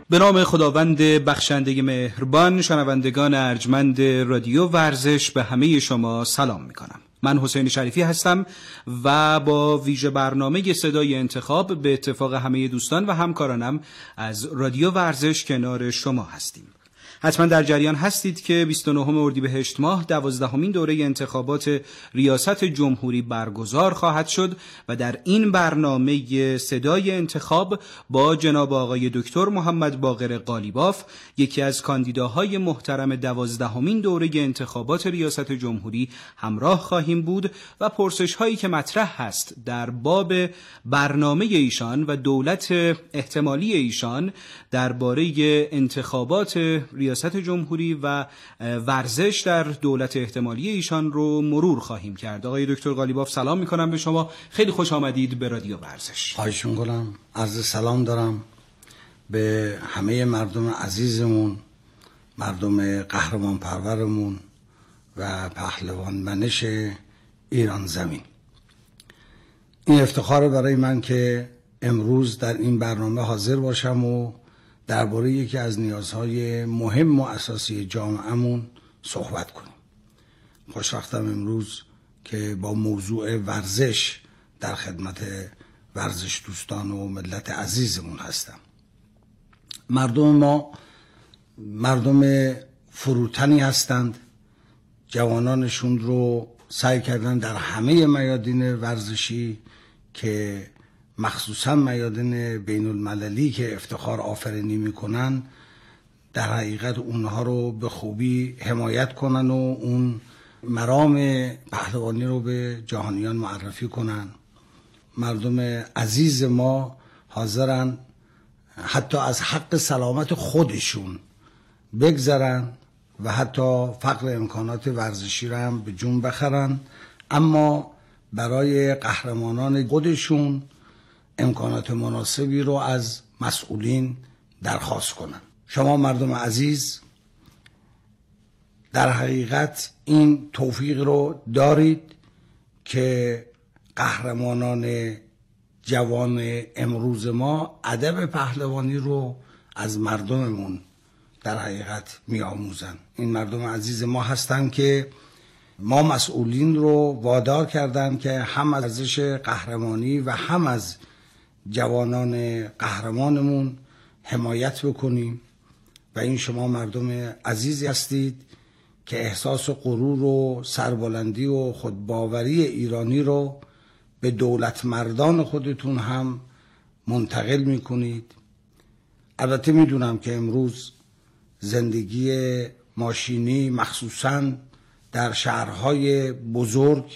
به نام خداوند بخشنده مهربان، شنوندگان ارجمند رادیو ورزش، به همه شما سلام میکنم. من حسین شریفی هستم و با ویژه برنامه صدای انتخاب به اتفاق همه دوستان و همکارانم از رادیو ورزش کنار شما هستیم. حتما در جریان هستید که 29 اردیبهشت ماه 12مین دوره انتخابات ریاست جمهوری برگزار خواهد شد و در این برنامه صدای انتخاب با جناب آقای دکتر محمد باقر قالیباف، یکی از کاندیداهای محترم 12مین دوره انتخابات ریاست جمهوری همراه خواهیم بود و پرسش هایی که مطرح هست در باب برنامه ایشان و دولت احتمالی ایشان درباره انتخابات ریاست جمهوری و ورزش در دولت احتمالی ایشان رو مرور خواهیم کرد. آقای دکتر قالیباف سلام میکنم به شما، خیلی خوش آمدید به رادیو ورزش. خواهش میکنم. عرض سلام دارم به همه مردم عزیزمون، مردم قهرمان پرورمون و پهلوان منش ایران زمین. این افتخار برای من که امروز در این برنامه حاضر باشم و درباره یکی از نیازهای مهم و اساسی جامعهمون صحبت کنیم. خوشوقتم امروز که با موضوع ورزش در خدمت ورزش دوستان و ملت عزیزمون هستم. مردم ما مردم فروتنی هستند. جوانانشون رو سعی کردن در همه میادین ورزشی که مخصوصا میادین بین المللی که افتخار آفرینی میکنن، در حقیقت اونها رو به خوبی حمایت کنن و اون مرام پهلوانی رو به جهانیان معرفی کنن. مردم عزیز ما حاضرن حتی از حق سلامت خودشون بگذرن و حتی فقر امکانات ورزشی رو هم به جون بخرن، اما برای قهرمانان خودشون امکانات مناسبی رو از مسئولین درخواست کنن. شما مردم عزیز در حقیقت این توفیق رو دارید که قهرمانان جوان امروز ما ادب پهلوانی رو از مردممون در حقیقت می آموزن. این مردم عزیز ما هستن که ما مسئولین رو وادار کردن که هم از ورزش قهرمانی و هم از جوانان قهرمانمون حمایت بکنیم و این شما مردم عزیزی هستید که احساس غرور و سربلندی و خودباوری ایرانی رو به دولت مردان خودتون هم منتقل میکنید. البته میدونم که امروز زندگی ماشینی مخصوصاً در شهرهای بزرگ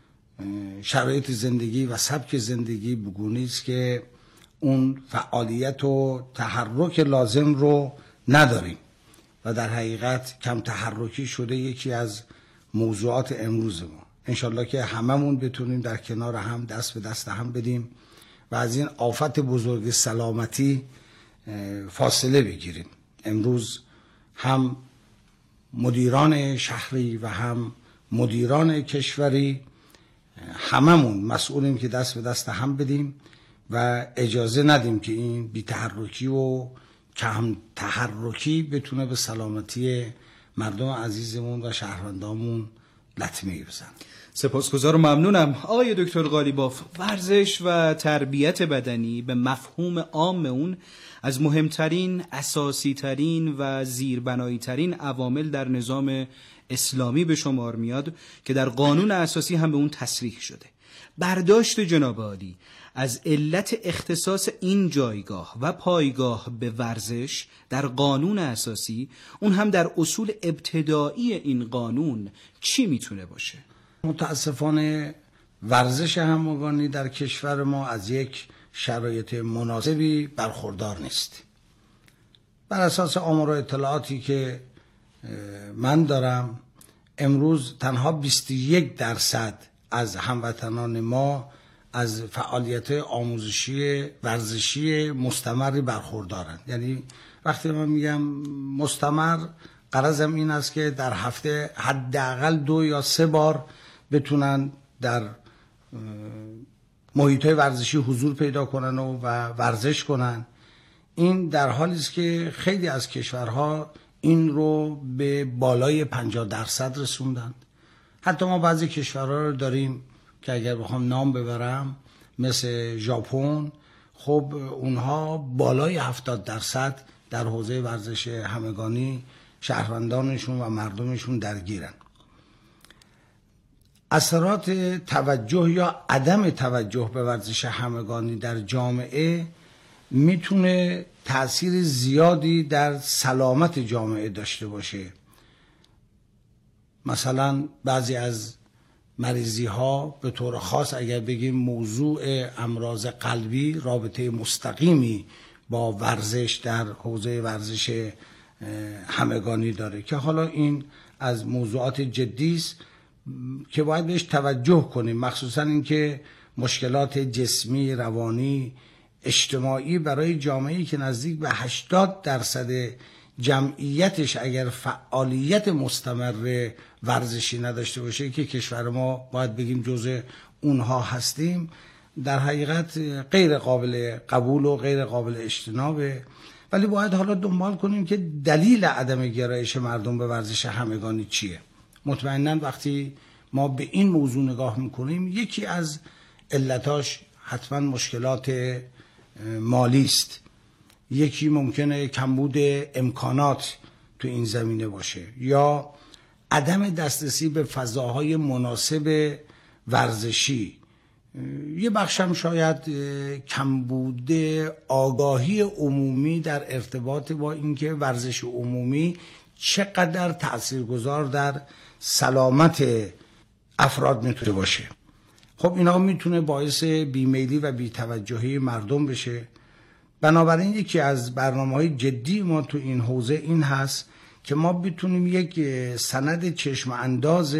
شرایط زندگی و سبک زندگی بگونی است که اون فعالیت و تحرک لازم رو نداریم و در حقیقت کم تحرکی شده یکی از موضوعات امروز ما. انشالله که هممون بتونیم در کنار هم دست به دست هم بدیم و از این آفت بزرگ سلامتی فاصله بگیریم. امروز هم مدیران شهری و هم مدیران کشوری هممون مسئولیم که دست به دست هم بدیم و اجازه ندیم که این بی‌تحرکی و کم تحرکی بتونه به سلامتی مردم عزیزمون و شهروندامون لطمه بزنه. سپاسگزار و ممنونم. آقای دکتر قالیباف، ورزش و تربیت بدنی به مفهوم عام اون از مهمترین، اساسی ترین و زیربنایی ترین عوامل در نظام اسلامی به شمار میاد که در قانون اساسی هم به اون تصریح شده. برداشت جناب عالی از علت اختصاص این جایگاه و پایگاه به ورزش در قانون اساسی، اون هم در اصول ابتدایی این قانون، چی میتونه باشه؟ متاسفانه ورزش همگانی در کشور ما از یک شرایط مناسبی برخوردار نیست. بر اساس آمار و اطلاعاتی که من دارم، امروز تنها 21% از هموطنان ما از فعالیت آموزشی ورزشی مستمری برخوردارند. یعنی وقتی من میگم مستمر، غرضم این است که در هفته حداقل 2 یا 3 بار بتونن در محیط‌های ورزشی حضور پیدا کنن و ورزش کنن. این در حالی است که خیلی از کشورها این رو به بالای 50% رسوندند. حتی ما بعضی کشورها رو داریم که اگر بخوام نام ببرم مثل ژاپن، خب اونها بالای 70% در حوزه ورزش همگانی شهروندانشون و مردمشون درگیرن. اثرات توجه یا عدم توجه به ورزش همگانی در جامعه میتونه تأثیر زیادی در سلامت جامعه داشته باشه. مثلا بعضی از مریضی ها به طور خاص اگر بگیم موضوع امراض قلبی رابطه مستقیمی با ورزش در حوزه ورزش همگانی داره که حالا این از موضوعات جدی است که باید بهش توجه کنیم، مخصوصا اینکه مشکلات جسمی، روانی، اجتماعی برای جامعه‌ای که نزدیک به 80% جمعیتش اگر فعالیت مستمر ورزشی نداشته باشه که کشور ما باید بگیم جزء اونها هستیم، در حقیقت غیر قابل قبول و غیر قابل اجتنابه. ولی باید حالا دنبال کنیم که دلیل عدم گرایش مردم به ورزش همگانی چیه. مطمئناً وقتی ما به این موضوع نگاه میکنیم یکی از علتاش حتما مشکلات مالی است، یکی ممکنه کمبود امکانات تو این زمینه باشه یا عدم دسترسی به فضاهای مناسب ورزشی، یه بخشم شاید کمبود آگاهی عمومی در ارتباط با اینکه ورزش عمومی چقدر تاثیرگذار در سلامت افراد میتونه باشه. خب اینا میتونه باعث بیمیلی و بی‌توجهی مردم بشه. بنابراین یکی از برنامه‌های جدی ما تو این حوزه این هست که ما بتونیم یک سند چشم انداز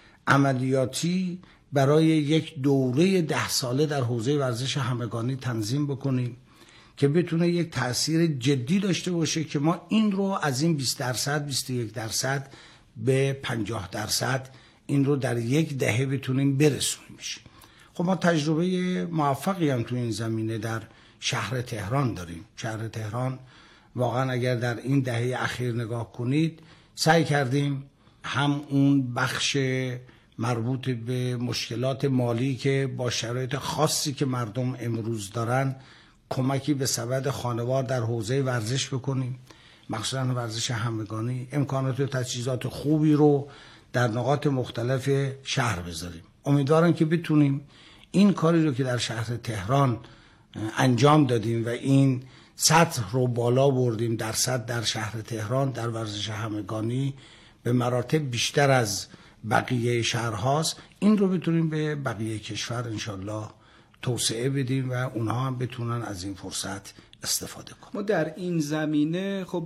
عملیاتی برای یک دوره 10 ساله در حوزه ورزش همگانی تنظیم بکنیم که بتونه یک تأثیر جدی داشته باشه که ما این رو از این 20%، 21% به 50% این رو در یک دهه بتونیم برسونیمش. خب ما تجربه موفقی هم تو این زمینه در شهر تهران داریم. شهر تهران واقعا اگر در این دهه اخیر نگاه کنید سعی کردیم هم اون بخش مربوط به مشکلات مالی که با شرایط خاصی که مردم امروز دارن کمکی به سبد خانوار در حوزه ورزش بکنیم، مخصوصا ورزش همگانی، امکانات و تجهیزات خوبی رو در نقاط مختلف شهر بذاریم. امیدوارم که بتونیم این کاری رو که در شهر تهران انجام دادیم و این سطح رو بالا بردیم در شهر تهران در ورزش همگانی به مراتب بیشتر از بقیه شهرهاست، این رو بتونیم به بقیه کشور انشالله توسعه بدیم و اونها هم بتونن از این فرصت استفاده کنن. ما در این زمینه خب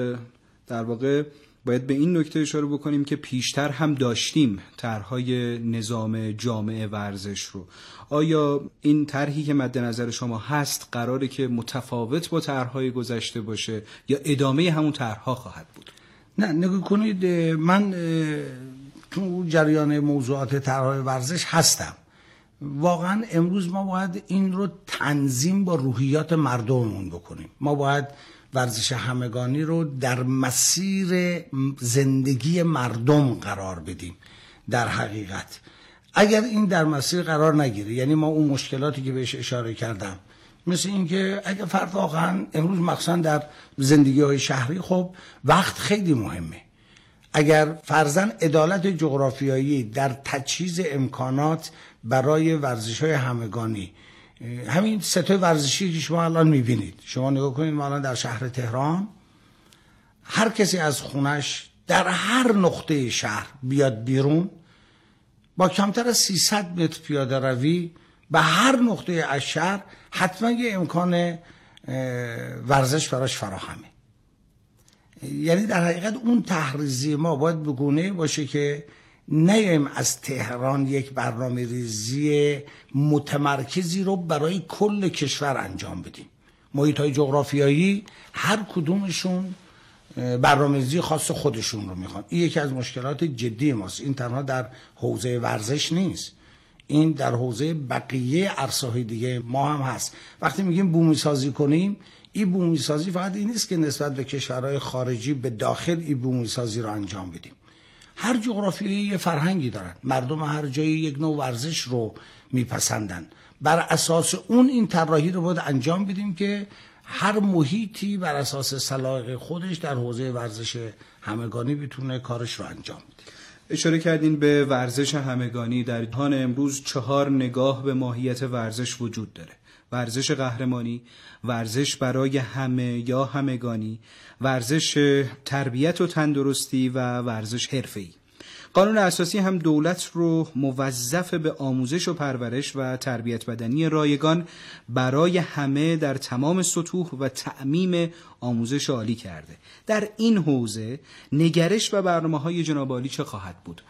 در واقع باید به این نکته اشاره بکنیم که پیشتر هم داشتیم طرح‌های نظام جامع ورزش رو. آیا این طرحی که مد نظر شما هست قراره که متفاوت با طرح‌های گذشته باشه یا ادامه همون طرح‌ها خواهد بود؟ نه، نگاه کنید، من تو جریان موضوعات طرح‌های ورزش هستم. واقعا امروز ما باید این رو تنظیم با روحیات مردممون بکنیم. ما باید ورزش همگانی رو در مسیر زندگی مردم قرار بدیم. در حقیقت اگر این در مسیر قرار نگیره، یعنی ما اون مشکلاتی که بهش اشاره کردم، مثل این که اگر فرد واقعا امروز مخصوصا در زندگی‌های شهری خب وقت خیلی مهمه، اگر فرضاً عدالت جغرافیایی در تجهیز امکانات برای ورزش‌های همگانی، همین ستای ورزشی که شما الان می‌بینید، شما نگاه کنید ما الان در شهر تهران هر کسی از خونش در هر نقطه شهر بیاد بیرون با کمتر از 300 متر پیاده روی به هر نقطه از شهر حتما یه امکان ورزش براش فراهمه. یعنی در حقیقت اون تحریزی ما باید بگونه باشه که نیایم از تهران یک برنامه ریزی متمرکزی رو برای کل کشور انجام بدیم. محیط‌های جغرافیایی هر کدومشون برنامه ریزی خاص خودشون رو میخوان. این یکی از مشکلات جدی ماست. این تنها در حوزه ورزش نیست، این در حوزه بقیه عرصه‌های دیگه ما هم هست. وقتی میگیم بومی سازی کنیم، این بومی سازی فقط این نیست که نسبت به کشورهای خارجی به داخل این بومی سازی رو انجام بدیم. هر جغرافیایی یه فرهنگی دارن، مردم هر جایی یک نوع ورزش رو میپسندن، بر اساس اون این طراحی رو باید انجام بدیم که هر محیطی بر اساس سلیقه خودش در حوزه ورزش همگانی بتونه کارش رو انجام بده. اشاره کردین به ورزش همگانی. در جهان امروز 4 نگاه به ماهیت ورزش وجود داره: ورزش قهرمانی، ورزش برای همه یا همگانی، ورزش تربیت و تندرستی و ورزش حرفه‌ای. قانون اساسی هم دولت رو موظف به آموزش و پرورش و تربیت بدنی رایگان برای همه در تمام سطوح و تعمیم آموزش عالی کرده. در این حوزه نگرش و برنامه‌های جناب عالی چه خواهد بود؟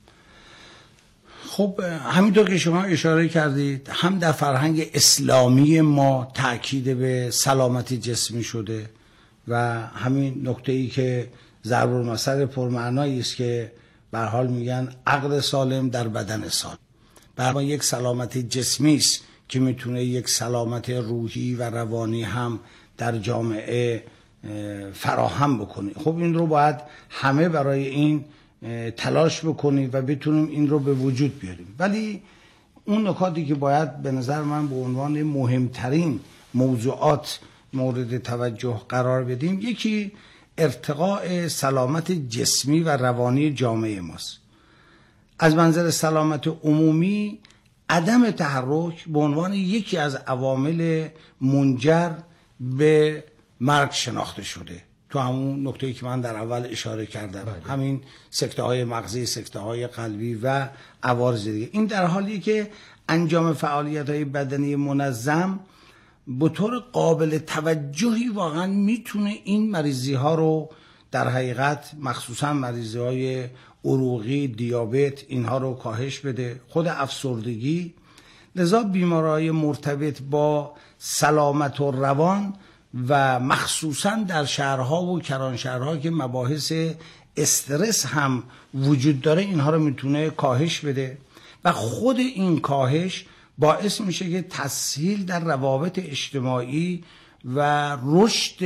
خب همینطور که شما اشاره کردید، هم در فرهنگ اسلامی ما تأکید به سلامتی جسمی شده و همین نکته‌ای که ضرب المثل پرمعنایی است که به هر حال میگن عقل سالم در بدن سالم. برای یک سلامت جسمی است که میتونه یک سلامت روحی و روانی هم در جامعه فراهم بکنه. خب این رو باید همه برای این تلاش بکنیم و بتونیم این رو به وجود بیاریم. ولی اون نکاتی که باید به نظر من به عنوان مهمترین موضوعات مورد توجه قرار بدیم، یکی ارتقاء سلامت جسمی و روانی جامعه ماست. از منظر سلامت عمومی، عدم تحرک به عنوان یکی از عوامل منجر به مرگ شناخته شده. تو همون نکته‌ای که من در اول اشاره کردم، همین سکته‌های مغزی، سکته‌های قلبی و عوارض دیگه. این در حالیه که انجام فعالیت‌های بدنی منظم به طور قابل توجهی واقعا میتونه این مریضی ها رو در حقیقت، مخصوصا مریضی های عروقی، دیابت، اینها رو کاهش بده، خود افسردگی. لذا بیماری‌های مرتبط با سلامت و روان و مخصوصا در شهرها و کرانشهرها که مباحث استرس هم وجود داره، اینها رو میتونه کاهش بده و خود این کاهش باعث میشه که تسهیل در روابط اجتماعی و رشد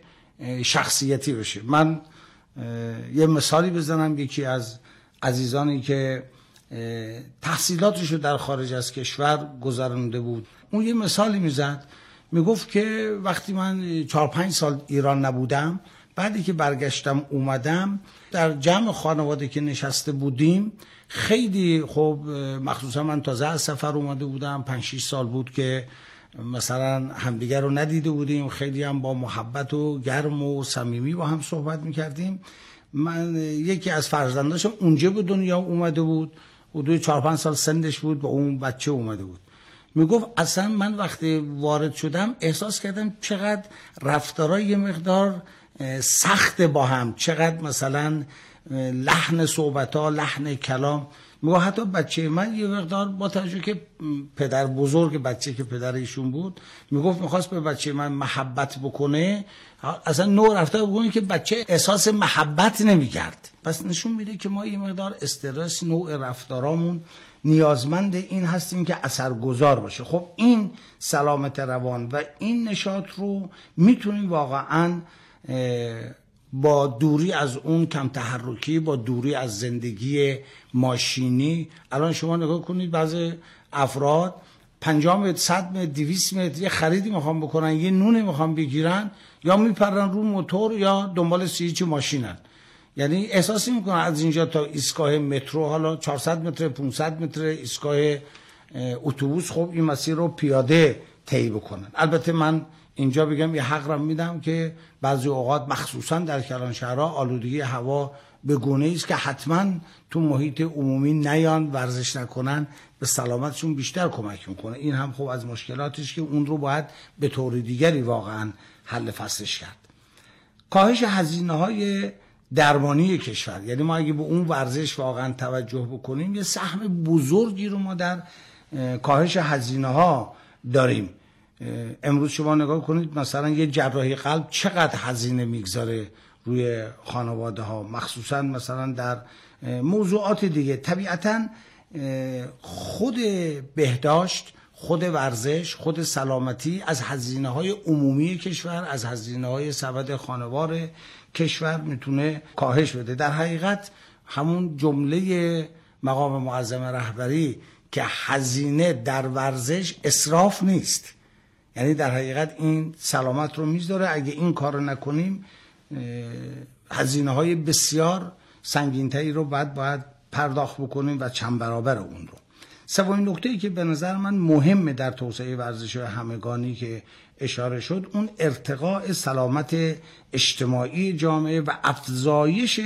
شخصیتی بشه. من یه مثالی بزنم. یکی از عزیزانی که تحصیلاتشو در خارج از کشور گذرانده بود، اون یه مثالی میزد، میگفت که وقتی من 4-5 سال ایران نبودم، بعدی که برگشتم اومدم، در جمع خانواده که نشسته بودیم، خیلی خب مخصوصا من تازه از سفر اومده بودم، 5-6 سال بود که مثلا همدیگر رو ندیده بودیم، خیلی هم با محبت و گرم و صمیمی با هم صحبت میکردیم. من یکی از فرزنداشم اونجا به دنیا اومده بود، حدود 4-5 سال سنش بود، با اون بچه اومده بود. میگفت اصلا من وقتی وارد شدم احساس کردم چقدر رفتارای یه مقدار سخت با هم، چقدر مثلا لحن صحبت‌ها، لحن کلام. میگه حتی بچه من یه مقدار با توجه که پدر بزرگ بچه که پدر ایشون بود، میگفت میخواست به بچه من محبت بکنه، اصلا نوع رفتار بکنه که بچه احساس محبت نمیکرد. پس نشون میده که ما یه مقدار استرس، نوع رفتارامون نیازمند این هستیم که اثرگذار باشه. خب این سلامت روان و این نشاط رو میتونیم واقعاً با دوری از اون کم تحرکی، با دوری از زندگی ماشینی. الان شما نگاه کنید، بعضی افراد 50 متر، 100 متر، 200 متر یه خریدی میخوام بکنن، یه نونی میخوام بگیرن، یا میپرن رو موتور یا دنبال سیچ ماشینن. یعنی احساسی میکنن از اینجا تا ایستگاه مترو، حالا 400 متر، 500 متر ایستگاه اتوبوس، خب این مسیر رو پیاده طی بکنن. البته من اینجا بگم یه حق را میدم که بعضی اوقات مخصوصا در کلانشهرها آلودگی هوا به گونه‌ای است که حتما تو محیط عمومی نیان، ورزش نکنن، به سلامتشون بیشتر کمک میکنه. این هم خب از مشکلاتش که اون رو باید به طور دیگری واقعا حل فصلش کرد. کاهش هزینه‌های درمانی کشور، یعنی ما اگه به اون ورزش واقعا توجه بکنیم، یه سهم بزرگی رو ما در کاهش هزینه‌ها داریم. امروز شما نگاه کنید، مثلا یه جراحی قلب چقدر هزینه میگذاره روی خانواده ها، مخصوصا مثلا در موضوعات دیگه. طبیعتا خود بهداشت، خود ورزش، خود سلامتی از هزینه‌های عمومی کشور، از هزینه‌های سبد خانوار کشور میتونه کاهش بده. در حقیقت همون جمله مقام معظم رهبری که هزینه در ورزش اسراف نیست، یعنی در حقیقت این سلامت رو میذاره. اگه این کار رو نکنیم هزینه‌های بسیار سنگین‌تری رو باید پرداخت بکنیم و چند برابر اون رو. سومین نکته‌ای که به نظر من مهمه در توسعه ورزش همگانی که اشاره شد، اون ارتقاء سلامت اجتماعی جامعه و افزایش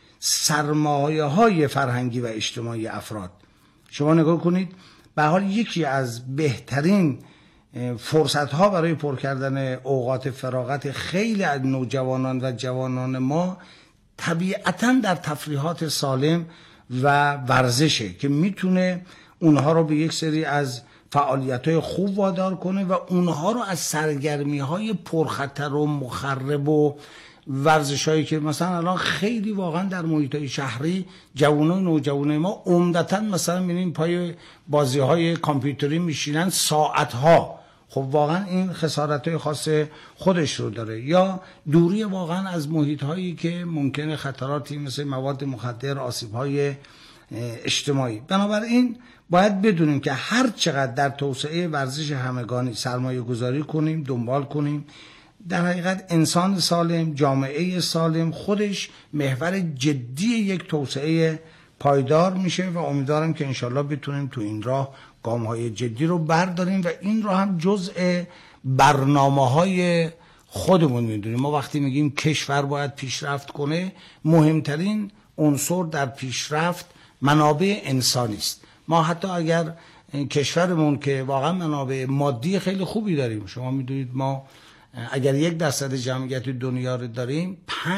سرمایه‌های فرهنگی و اجتماعی افراد. شما نگاه کنید، به هر حال یکی از بهترین فرصت‌ها برای پر کردن اوقات فراغت خیلی از نوجوانان و جوانان ما طبیعتاً در تفریحات سالم و ورزشه که میتونه اونها رو به یک سری از فعالیت‌های خوب وادار کنه و اونها رو از سرگرمی‌های پرخطر و مخرب و ورزش‌هایی که مثلا الان خیلی واقعا در محیط‌های شهری جوانان و نوجوانای ما عمدتاً مثلا می‌بینیم پای بازی‌های کامپیوتری میشینن ساعت‌ها. خب واقعا این خسارت‌های خاص خودش رو داره. یا دوری واقعا از محیط‌هایی که ممکنه خطراتی مثل مواد مخدر، آسیب‌های اجتماعی. بنابراین باید بدونیم که هر چقدر در توسعه ورزش همگانی سرمایه گذاری کنیم، دنبال کنیم، در حقیقت انسان سالم، جامعه سالم خودش محور جدی یک توسعه پایدار میشه و امیدوارم که انشالله بتونیم تو این راه گام‌های جدی رو برداریم و این رو هم جزء برنامه‌های خودمون میدونیم. ما وقتی میگیم کشور باید پیشرفت کنه، مهمترین عنصر در پیشرفت منابع انسانی است. ما حتی اگر کشورمون که واقعا منابع مادی خیلی خوبی داریم، شما میدونید ما اگر 1% جمعیت دنیا رو داریم،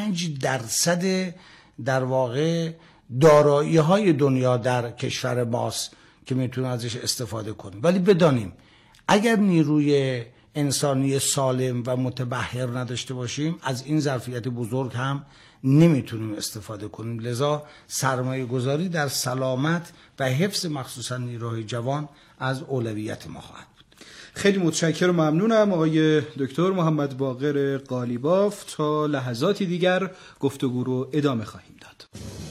5% در واقع دارایی‌های دنیا در کشور ماست که میتونیم ازش استفاده کنیم. ولی بدانیم اگر نیروی انسانی سالم و متبحر نداشته باشیم، از این ظرفیت بزرگ هم نمیتونیم استفاده کنیم. لذا سرمایه گذاری در سلامت و حفظ مخصوصا نیروهای جوان از اولویت ما خواهد بود. خیلی متشکرم و ممنونم آقای دکتر محمد باقر قالیباف. تا لحظاتی دیگر گفتگو رو ادامه خواهیم داد.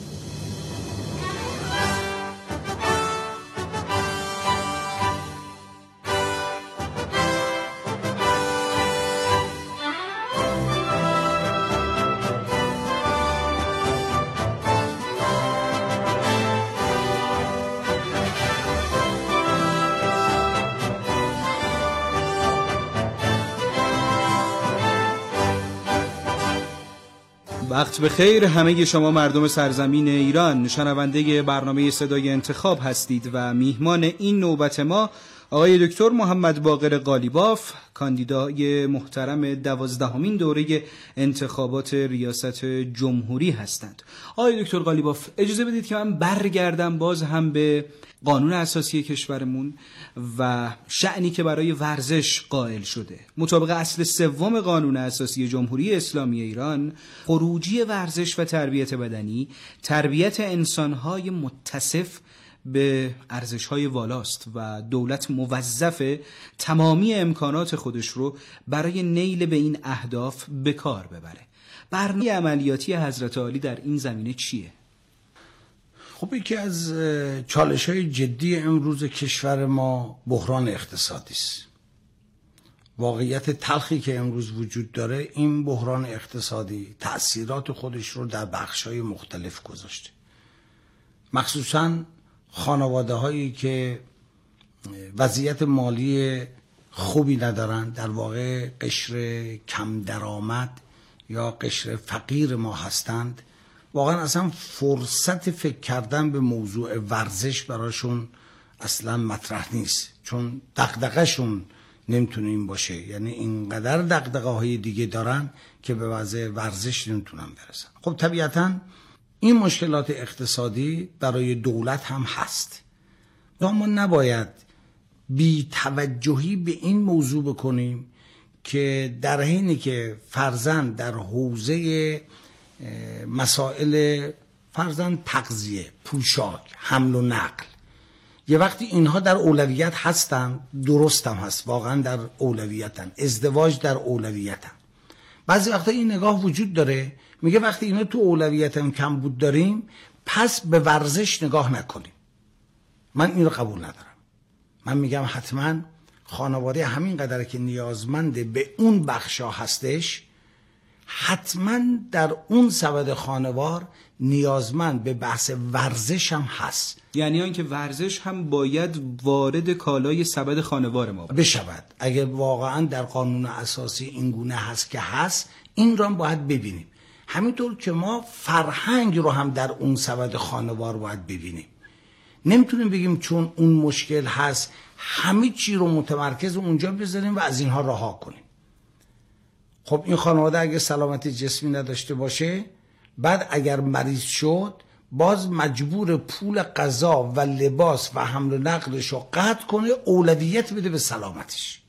وقت بخیر همه شما مردم سرزمین ایران. شنونده برنامه صدای انتخاب هستید و میهمان این نوبت ما آقای دکتر محمد باقر قالیباف، کاندیدای محترم 12مین دوره انتخابات ریاست جمهوری هستند. آقای دکتر قالیباف، اجازه بدید که من برگردم باز هم به قانون اساسی کشورمون و شأنی که برای ورزش قائل شده. مطابق اصل 3 قانون اساسی جمهوری اسلامی ایران، خروجی ورزش و تربیت بدنی تربیت انسان‌های متصف به ارزش‌های والاست و دولت موظف تمامی امکانات خودش رو برای نیل به این اهداف به کار ببره. برنامه عملیاتی حضرت عالی در این زمینه چیه؟ خب یکی از چالش‌های جدی امروز کشور ما بحران اقتصادی است. واقعیت تلخی که امروز وجود داره، این بحران اقتصادی تأثیرات خودش رو در بخش‌های مختلف گذاشته. مخصوصاً خانواده هایی که وضعیت مالی خوبی ندارن، در واقع قشر کم درآمد یا قشر فقیر ما هستند، واقعا اصلا فرصت فکر کردن به موضوع ورزش براشون اصلا مطرح نیست، چون دغدغه‌شون نمیتونه این باشه. یعنی اینقدر دغدغه‌های دیگه دارن که به وضع ورزش نمیتونن برسن. خب طبیعتاً این مشکلات اقتصادی برای دولت هم هست، اما نباید بی توجهی به این موضوع بکنیم که در حینی که فرضاً در حوزه مسائل فرضاً تغذیه، پوشاک، حمل و نقل یه وقتی اینها در اولویت هستن، درستم هست، واقعا در اولویتن، ازدواج در اولویتن. بعضی وقتا این نگاه وجود داره، میگه وقتی اینا تو اولویتن کمبود داریم پس به ورزش نگاه نکنیم. من این رو قبول ندارم. من میگم حتما خانواده همین قدر که نیازمند به اون بخشا هستش، حتما در اون سبد خانوار نیازمند به بحث ورزش هم هست. یعنی آنکه ورزش هم باید وارد کالای سبد خانوار ما بشود. اگر واقعا در قانون اساسی این گونه هست که هست، این رو هم باید ببینیم. همینطور که ما فرهنگ رو هم در اون سبد خانوار باید ببینیم. نمیتونیم بگیم چون اون مشکل هست همه چی رو متمرکز اونجا بذاریم و از اینها رها کنیم. خب این خانواده اگه سلامتی جسمی نداشته باشه، بعد اگر مریض شد باز مجبور پول غذا و لباس و حمل و نقلش رو قطع کنه، اولویت بده به سلامتش.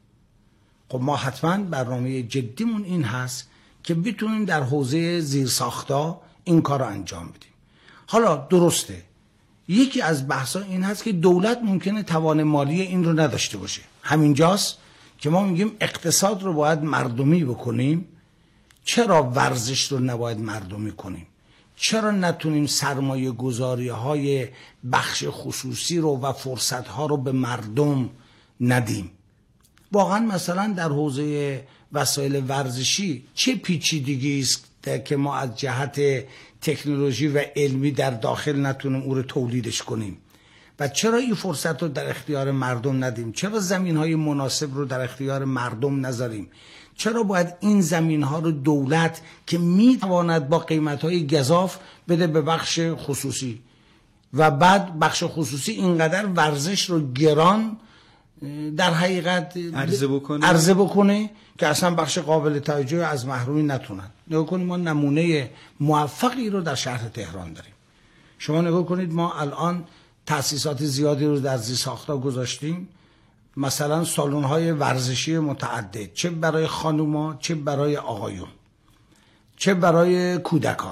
خب ما حتما برنامه جدیمون این هست که بتونیم در حوزه زیرساختا این کار رو انجام بدیم. حالا درسته یکی از بحثا این هست که دولت ممکنه توان مالی این رو نداشته باشه. همینجاست که ما میگیم اقتصاد رو باید مردمی بکنیم. چرا ورزش رو نباید مردمی کنیم؟ چرا نتونیم سرمایه گذاری های بخش خصوصی رو و فرصت ها رو به مردم ندیم؟ واقعا مثلا در حوزه وسایل ورزشی چه پیچیدگی است که ما از جهت تکنولوژی و علمی در داخل نتونیم او رو تولیدش کنیم؟ و چرا این فرصت رو در اختیار مردم ندیم؟ چرا زمین های مناسب رو در اختیار مردم نذاریم؟ چرا باید این زمین ها رو دولت که میتواند با قیمت های گزاف بده به بخش خصوصی و بعد بخش خصوصی اینقدر ورزش رو گران در حقیقت عرضه بکنه که اصلا بخش قابل توجه از محرومی نتونن؟ نگاه کنید ما نمونه موفقی رو در شهر تهران داریم. شما نگاه کنید ما الان تأسیسات زیادی رو در زیرساخت‌ها گذاشتیم، مثلا سالن‌های ورزشی متعدد، چه برای خانوما، چه برای آقایون، چه برای کودکان،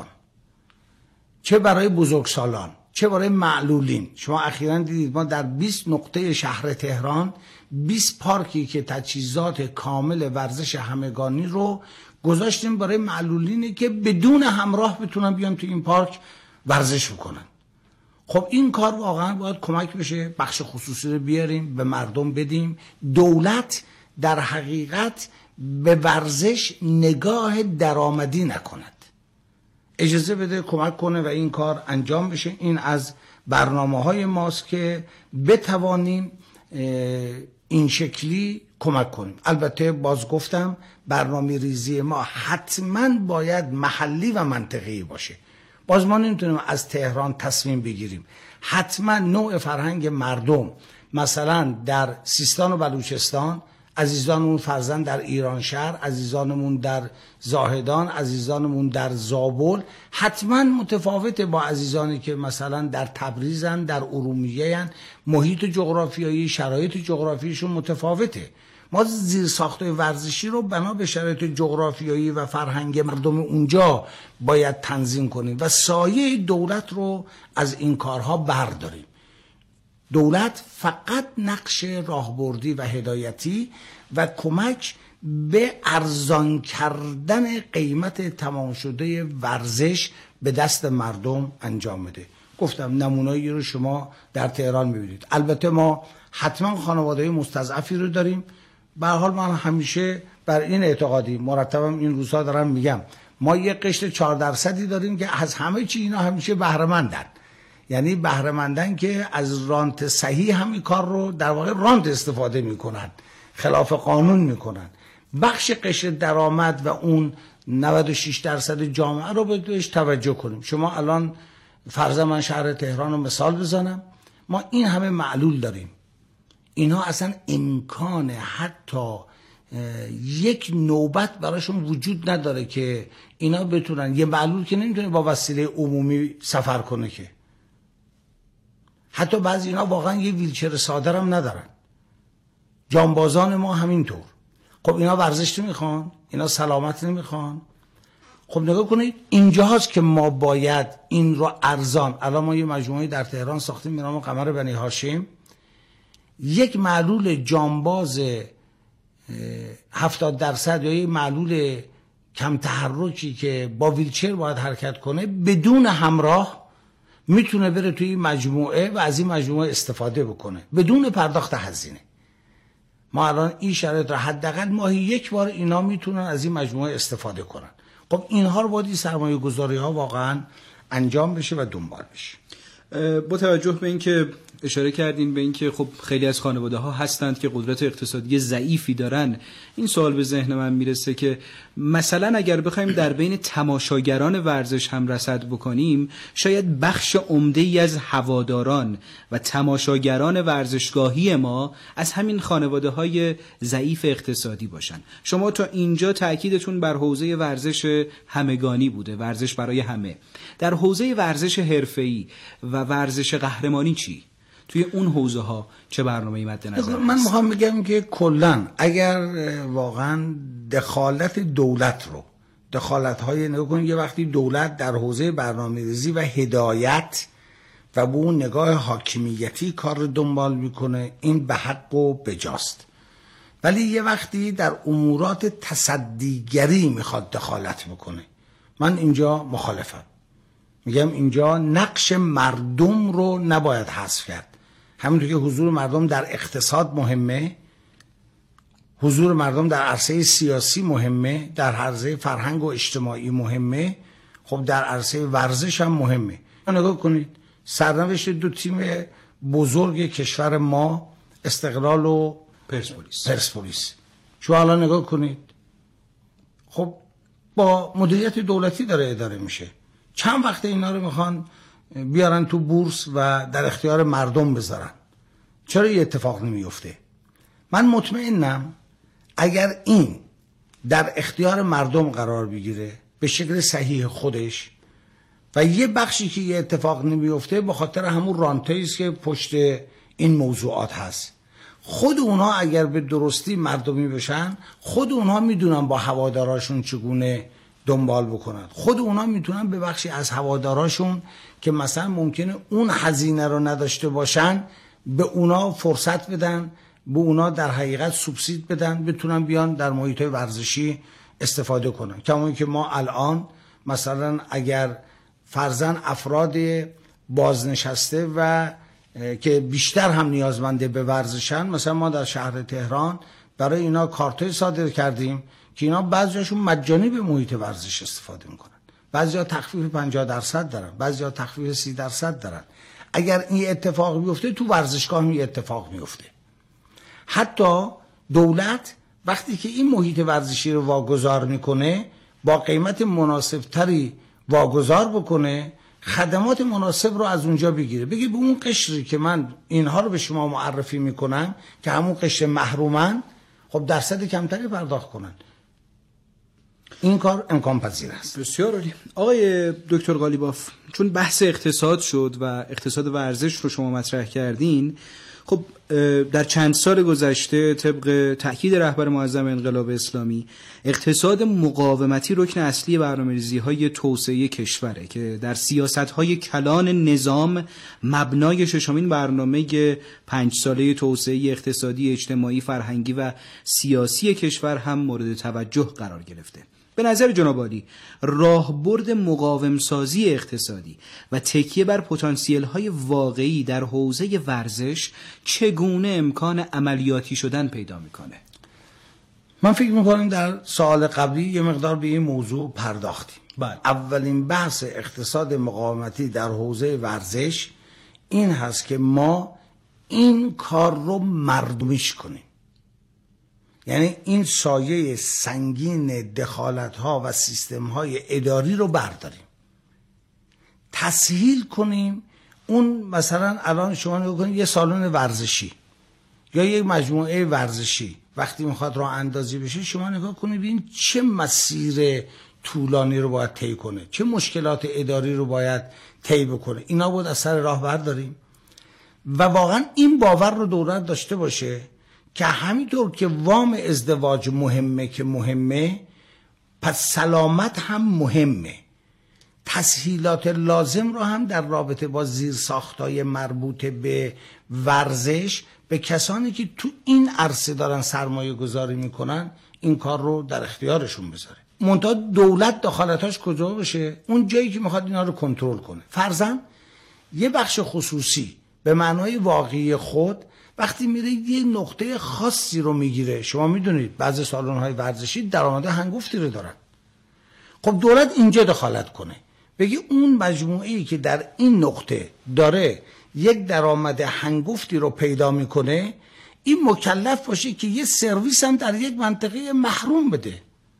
چه برای بزرگسالان، چه برای معلولین. شما اخیراً دیدید ما در 20 نقطه شهر تهران 20 پارکی که تجهیزات کامل ورزش همگانی رو گذاشتیم برای معلولینی که بدون همراه بتونن بیان تو این پارک ورزش بکنن. خب این کار واقعا باید کمک بشه، بخش خصوصی رو بیاریم به مردم بدیم. دولت در حقیقت به ورزش نگاه درآمدی نکند، اجازه بده کمک کنه و این کار انجام بشه. این از برنامه‌های ماست که بتوانیم این شکلی کمک کنیم. البته باز گفتم برنامه ریزی ما حتما باید محلی و منطقه‌ای باشه. باز ما نمیتونیم از تهران تصمیم بگیریم. حتما نوع فرهنگ مردم مثلا در سیستان و بلوچستان، عزیزانمون فرزند در ایران شهر، عزیزانمون در زاهدان، عزیزانمون در زابل حتما متفاوته با عزیزانی که مثلا در تبریزن، در ارومیه‌اند. محیط جغرافیایی، شرایط جغرافیایشون متفاوته. ما زیرساخت‌های ورزشی رو بنا به شرایط جغرافیایی و فرهنگ مردم اونجا باید تنظیم کنیم و سایه دولت رو از این کارها برداریم. دولت فقط نقش راهبردی و هدایتی و کمک به ارزان کردن قیمت تمام شده ورزش به دست مردم انجام بده. گفتم نمونه‌ای رو شما در تهران می‌بینید. البته ما حتما خانواده‌های مستضعفی رو داریم. به هر حال من همیشه بر این اعتقادی، مرتبم این روزها دارم میگم، ما یه قشر 4% داریم که از همه چی اینا همیشه بهره‌مندن. یعنی بهره‌مندن که از رانت صحیح همین کار رو در واقع رانت استفاده میکنن، خلاف قانون میکنن. بخش قشر درآمد و اون 96% جامعه رو بهش توجه کنیم. شما الان فرض من شهر تهران رو مثال بزنم، ما این همه معلول داریم. اینها اصلا امکان حتی یک نوبت براشون وجود نداره که اینا بتونن، یه معلول که نمیتونه با وسیله عمومی سفر کنه که، حتی بعضی اینا واقعا یه ویلچر ساده هم ندارن. جانبازان ما همینطور. خب اینا ورزش نمیخوان، اینا سلامت نمیخوان. خب نگاه کنید اینجا هست که ما باید این رو ارزان، الان ما یه مجموعه در تهران ساختیم به نام قمر بنی هاشم، یک معلول جانباز 70% یا یک معلول کم تحرکی که با ویلچر باید حرکت کنه بدون همراه میتونه بره توی این مجموعه و از این مجموعه استفاده بکنه بدون پرداخت هزینه. ما الان این شرایط را حداقل ماهی یک بار اینا میتونن از این مجموعه استفاده کنن. خب اینها رو باید این سرمایه گذاری ها واقعا انجام بشه و دنبال بشه. با توجه به اینکه اشاره کردین به اینکه خب خیلی از خانواده ها هستند که قدرت اقتصادی ضعیفی دارن، این سوال به ذهن من میرسه که مثلا اگر بخوایم در بین تماشاگران ورزش هم رصد بکنیم، شاید بخش عمده‌ای از هواداران و تماشاگران ورزشگاهی ما از همین خانواده های ضعیف اقتصادی باشن. شما تا اینجا تأکیدتون بر حوزه ورزش همگانی بوده، ورزش برای همه. در حوزه ورزش حرفه‌ای و ورزش قهرمانی چی؟ توی اون حوزه ها چه برنامه‌ای مد نظر؟ من میخوام بگم که کلاً اگر واقعاً دخالت دولت رو، دخالت‌های نگاه کنید، یه وقتی دولت در حوزه برنامه‌ریزی و هدایت و با اون نگاه حاکمیتی کار رو دنبال میکنه، این به حق و بجاست. ولی یه وقتی در امورات تصدیگری میخواد دخالت بکنه، من اینجا مخالفم. میگم اینجا نقش مردم رو نباید حذف کرد. همونطور که حضور مردم در اقتصاد مهمه، حضور مردم در عرصه سیاسی مهمه، در عرصه فرهنگ و اجتماعی مهمه، خب در عرصه ورزش هم مهمه. نگاه کنید سرنوشت دو تیم بزرگ کشور ما، استقلال و پرسپولیس، شما الان نگاه کنید، خب با مدیریت دولتی داره اداره میشه. چند وقت اینا رو میخوان بیارن تو بورس و در اختیار مردم بذارن؟ چرا یه اتفاق نمیفته؟ من مطمئنم اگر این در اختیار مردم قرار بگیره به شکل صحیح خودش و یه بخشی که یه اتفاق نمیفته به خاطر همون رانتایی است که پشت این موضوعات هست. خود اونها اگر به درستی مردمی بشن، خود اونها میدونن با هواداراشون چگونه دنبال بکنن. خود اونا میتونن به بخشی از هواداراشون که مثلا ممکنه اون هزینه رو نداشته باشن به اونا فرصت بدن، به اونا در حقیقت سوبسید بدن، بتونن بیان در محیط‌های ورزشی استفاده کنن. کما که ما الان مثلا اگر فرضاً افراد بازنشسته و که بیشتر هم نیازمنده به ورزشن، مثلا ما در شهر تهران برای اینا کارتای صادر کردیم که اینا بعضیاشون مجانی به محیط ورزش استفاده میکنن، بعضیا تخفیف 50% دارن، بعضیا تخفیف 30% دارن. اگر این اتفاق بیفته تو ورزشگاه این اتفاق میفته. حتی دولت وقتی که این محیط ورزشی رو واگذار میکنه با قیمت مناسب تری واگذار بکنه، خدمات مناسب رو از اونجا بگیره، بگه به اون قشری که من اینها رو به شما معرفی میکنم که همون قشر محرومن، خب درصد کمتری پرداخت کنن. این کار امکان پذیر است. بسیار عالی. آقای دکتر قالیباف، چون بحث اقتصاد شد و اقتصاد ورزش رو شما مطرح کردین، خب در چند سال گذشته طبق تأکید رهبر معظم انقلاب اسلامی، اقتصاد مقاومتی رکن اصلی برنامه‌ریزی‌های توسعه کشوره که در سیاست‌های کلان نظام مبنای ششمین برنامه 5 ساله توسعه اقتصادی، اجتماعی، فرهنگی و سیاسی کشور هم مورد توجه قرار گرفته. به نظر جناب عالی، راهبرد مقاومسازی اقتصادی و تکیه بر پتانسیل‌های واقعی در حوزه ورزش چگونه امکان عملیاتی شدن پیدا میکنه؟ من فکر میکنم در سوال قبلی یه مقدار به این موضوع پرداختیم. بله. اولین بحث اقتصاد مقاومتی در حوزه ورزش این هست که ما این کار رو مردمیش کنیم. یعنی این سایه سنگین دخالت‌ها و سیستم‌های اداری رو برداریم، تسهیل کنیم. اون مثلا الان شما نگاه کنید یه سالن ورزشی یا یک مجموعه ورزشی وقتی میخواد راه اندازی بشه، شما نگاه کنید ببین چه مسیر طولانی رو باید طی کنه، چه مشکلات اداری رو باید طی بکنه. اینا بود از سر راه برداریم و واقعا این باور رو دولت داشته باشه که همینطور که وام ازدواج مهمه که مهمه، پس سلامت هم مهمه. تسهیلات لازم رو هم در رابطه با زیرساختای مربوط به ورزش به کسانی که تو این عرصه دارن سرمایه گذاری میکنن این کار رو در اختیارشون بذاره. منتها دولت دخالتاش کجا باشه؟ اون جایی که میخواد اینا رو کنترل کنه. فرضاً یه بخش خصوصی به معنای واقعی خود وقتی میره یه نقطه خاصی رو میگیره، شما میدونید بعضی سالن‌های ورزشی درآمد هنگفتی رو دارن، خب دولت اینجا دخالت کنه، بگی اون مجموعه‌ای که در این نقطه داره یک درآمد هنگفتی رو پیدا میکنه، این مکلف باشه که یه سرویس هم در یک منطقه محروم بده.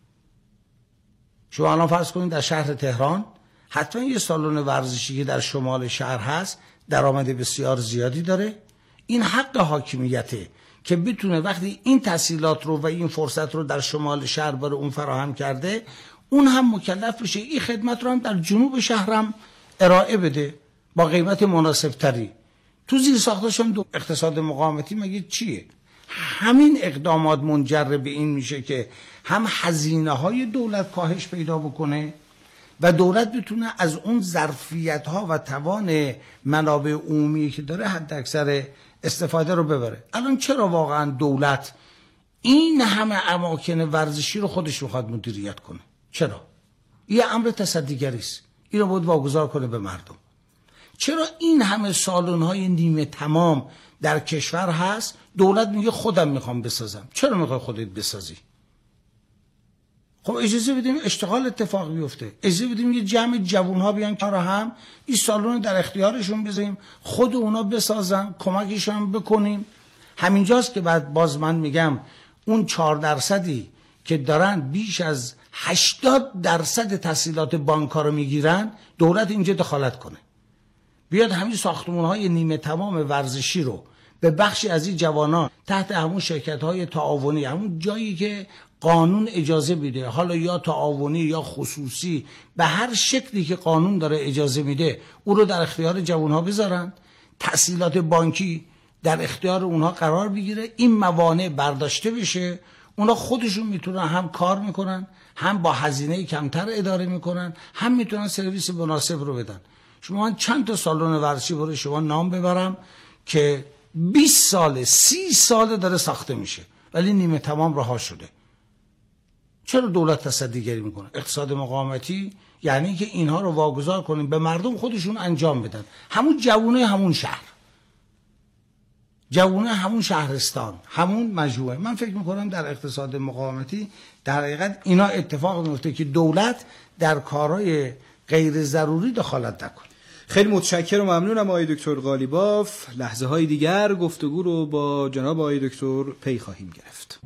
شما الان فرض کنید در شهر تهران حتما یه سالن ورزشی که در شمال شهر هست درآمد بسیار زیادی داره، این حق حاکمیته که بتونه وقتی این تسهیلات رو و این فرصت رو در شمال شهر برای اون فراهم کرده، اون هم مکلف بشه این خدمت رو هم در جنوب شهرم ارائه بده با قیمت مناسب تری. تو زیر ساختش هم اقتصاد مقاومتی مگه چیه؟ همین اقدامات منجر به این میشه که هم هزینه های دولت کاهش پیدا بکنه و دولت بتونه از اون ظرفیت ها و توان منابع عمومی که داره حد اکثر استفاده رو ببره. الان چرا واقعا دولت این همه اماکن ورزشی رو خودش میخواد مدیریت کنه؟ چرا؟ یه امر تصدیگری است، این رو باید واگذار کنه به مردم. چرا این همه سالن‌های نیمه تمام در کشور هست دولت میگه خودم میخوام بسازم؟ چرا میخوای خودت بسازی؟ خب اجازه بدیم اشتغال اتفاق بیفته، اجازه بدیم یه جمع جوان‌ها بیان کنار هم این سالن در اختیارشون بذاریم، خود اونا بسازن، کمکشون بکنیم. همینجاست که بعد باز من میگم اون 4% که دارن بیش از 80% تسهیلات بانک‌ها رو میگیرن، دولت اینجا دخالت کنه، بیاد همین ساختمان‌های نیمه تمام ورزشی رو به بخشی از این جوانان تحت همون شرکت‌های تعاونی، همون جایی که قانون اجازه میده، حالا یا تعاونی یا خصوصی، به هر شکلی که قانون داره اجازه میده، او رو در اختیار جوان‌ها بذارن، تسهیلات بانکی در اختیار اونها قرار بگیره، این موانع برداشته بشه، اونا خودشون میتونن هم کار میکنن، هم با هزینه کمتر اداره میکنن، هم میتونن سرویس مناسب رو بدن. شما من چند تا سالن ورزشی برای شما نام ببرم که 20 ساله 30 ساله داره ساخته میشه ولی نیمه تمام رها شده. چرا دولت تصدیگری میکنه؟ اقتصاد مقاومتی یعنی که اینها رو واگذار کنیم به مردم خودشون انجام بدن، همون جوونه همون شهر، جوونه همون شهرستان، همون مجموعه. من فکر میکنم در اقتصاد مقاومتی در حقیقت اینا اتفاق میفته که دولت در کارهای غیر ضروری دخالت نکنه. خیلی متشکرم و ممنونم آقای دکتر قالیباف. لحظه های دیگر گفتگو رو با جناب آقای دکتر پی خواهیم گرفت.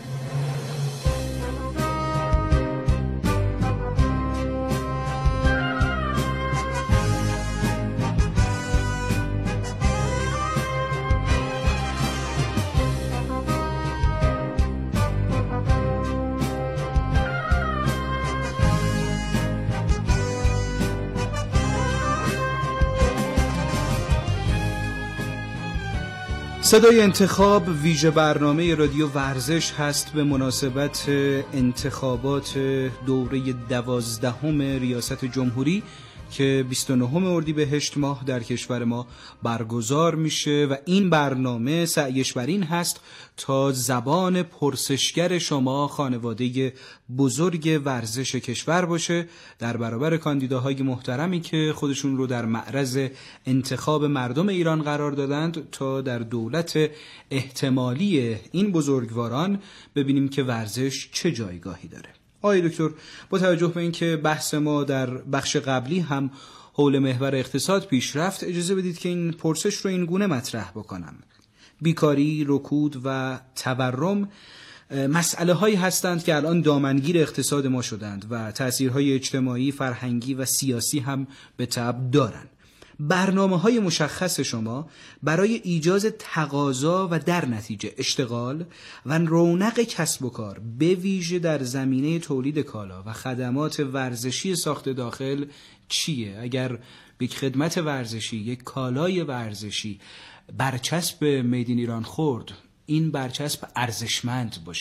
صدای انتخاب ویژه برنامه رادیو ورزش هست به مناسبت انتخابات دوره 12 ریاست جمهوری که 29 اردیبهشت ماه در کشور ما برگزار میشه و این برنامه سعیش بر این هست تا زبان پرسشگر شما خانواده بزرگ ورزش کشور باشه در برابر کاندیداهای محترمی که خودشون رو در معرض انتخاب مردم ایران قرار دادند تا در دولت احتمالی این بزرگواران ببینیم که ورزش چه جایگاهی داره. آقای دکتر، با توجه به اینکه بحث ما در بخش قبلی هم حول محور اقتصاد پیش رفت، اجازه بدید که این پرسش رو این گونه مطرح بکنم. بیکاری، رکود و تورم مسئله هایی هستند که الان دامنگیر اقتصاد ما شدند و تأثیرهای اجتماعی، فرهنگی و سیاسی هم به تبع دارند. برنامه‌های مشخص شما برای ایجاز تقاضا و در نتیجه اشتغال و رونق کسب و کار به ویژه در زمینه تولید کالا و خدمات ورزشی ساخت داخل چیه؟ اگر یک خدمت ورزشی، یک کالای ورزشی برچسب میدین ایران خورد، این برچسب ارزشمند باشه،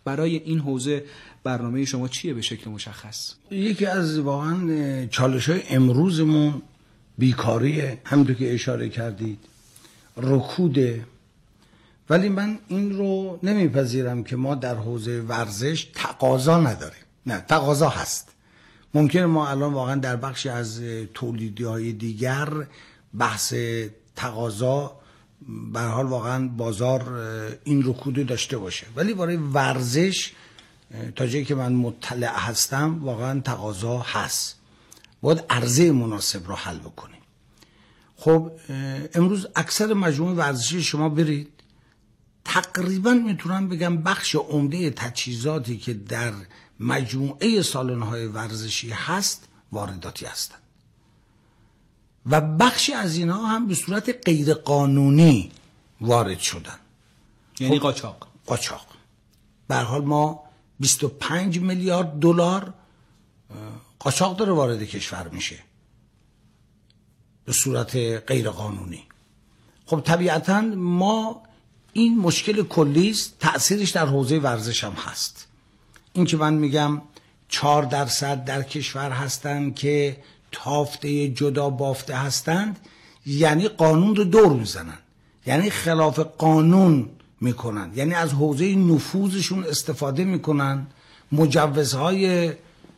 برای این حوزه برنامه شما چیه به شکل مشخص؟ یکی از واقعا چالش‌های امروزمون بیکاریه، همونطور که اشاره کردید، رکوده. ولی من این رو نمیپذیرم که ما در حوزه ورزش تقاضا نداریم. نه، تقاضا هست. ممکنه ما الان واقعا در بخشی از تولیدی‌های دیگر بحث تقاضا به هر حال واقعا بازار این رکود داشته باشه، ولی برای ورزش تا جایی که من مطلع هستم واقعا تقاضا هست. باید عرضه مناسب رو حل بکنیم. خب امروز اکثر مجموعه ورزشی شما برید، تقریبا میتونم بگم بخش عمده تجهیزاتی که در مجموعه سالن‌های ورزشی هست وارداتی هستند و بخشی از اینها هم به صورت غیر قانونی وارد شدن. یعنی قاچاق. به هر حال ما 25 میلیارد دلار قاچاق داره وارد کشور میشه به صورت غیر قانونی. خب طبیعتاً ما این مشکل کلی است، تأثیرش در حوزه ورزش هم هست. این که من میگم 4% در کشور هستند که تافته جدا بافته هستند، یعنی قانون رو دور میزنن، یعنی خلاف قانون میکنن، یعنی از حوزه نفوذشون استفاده میکنن، مجوزهای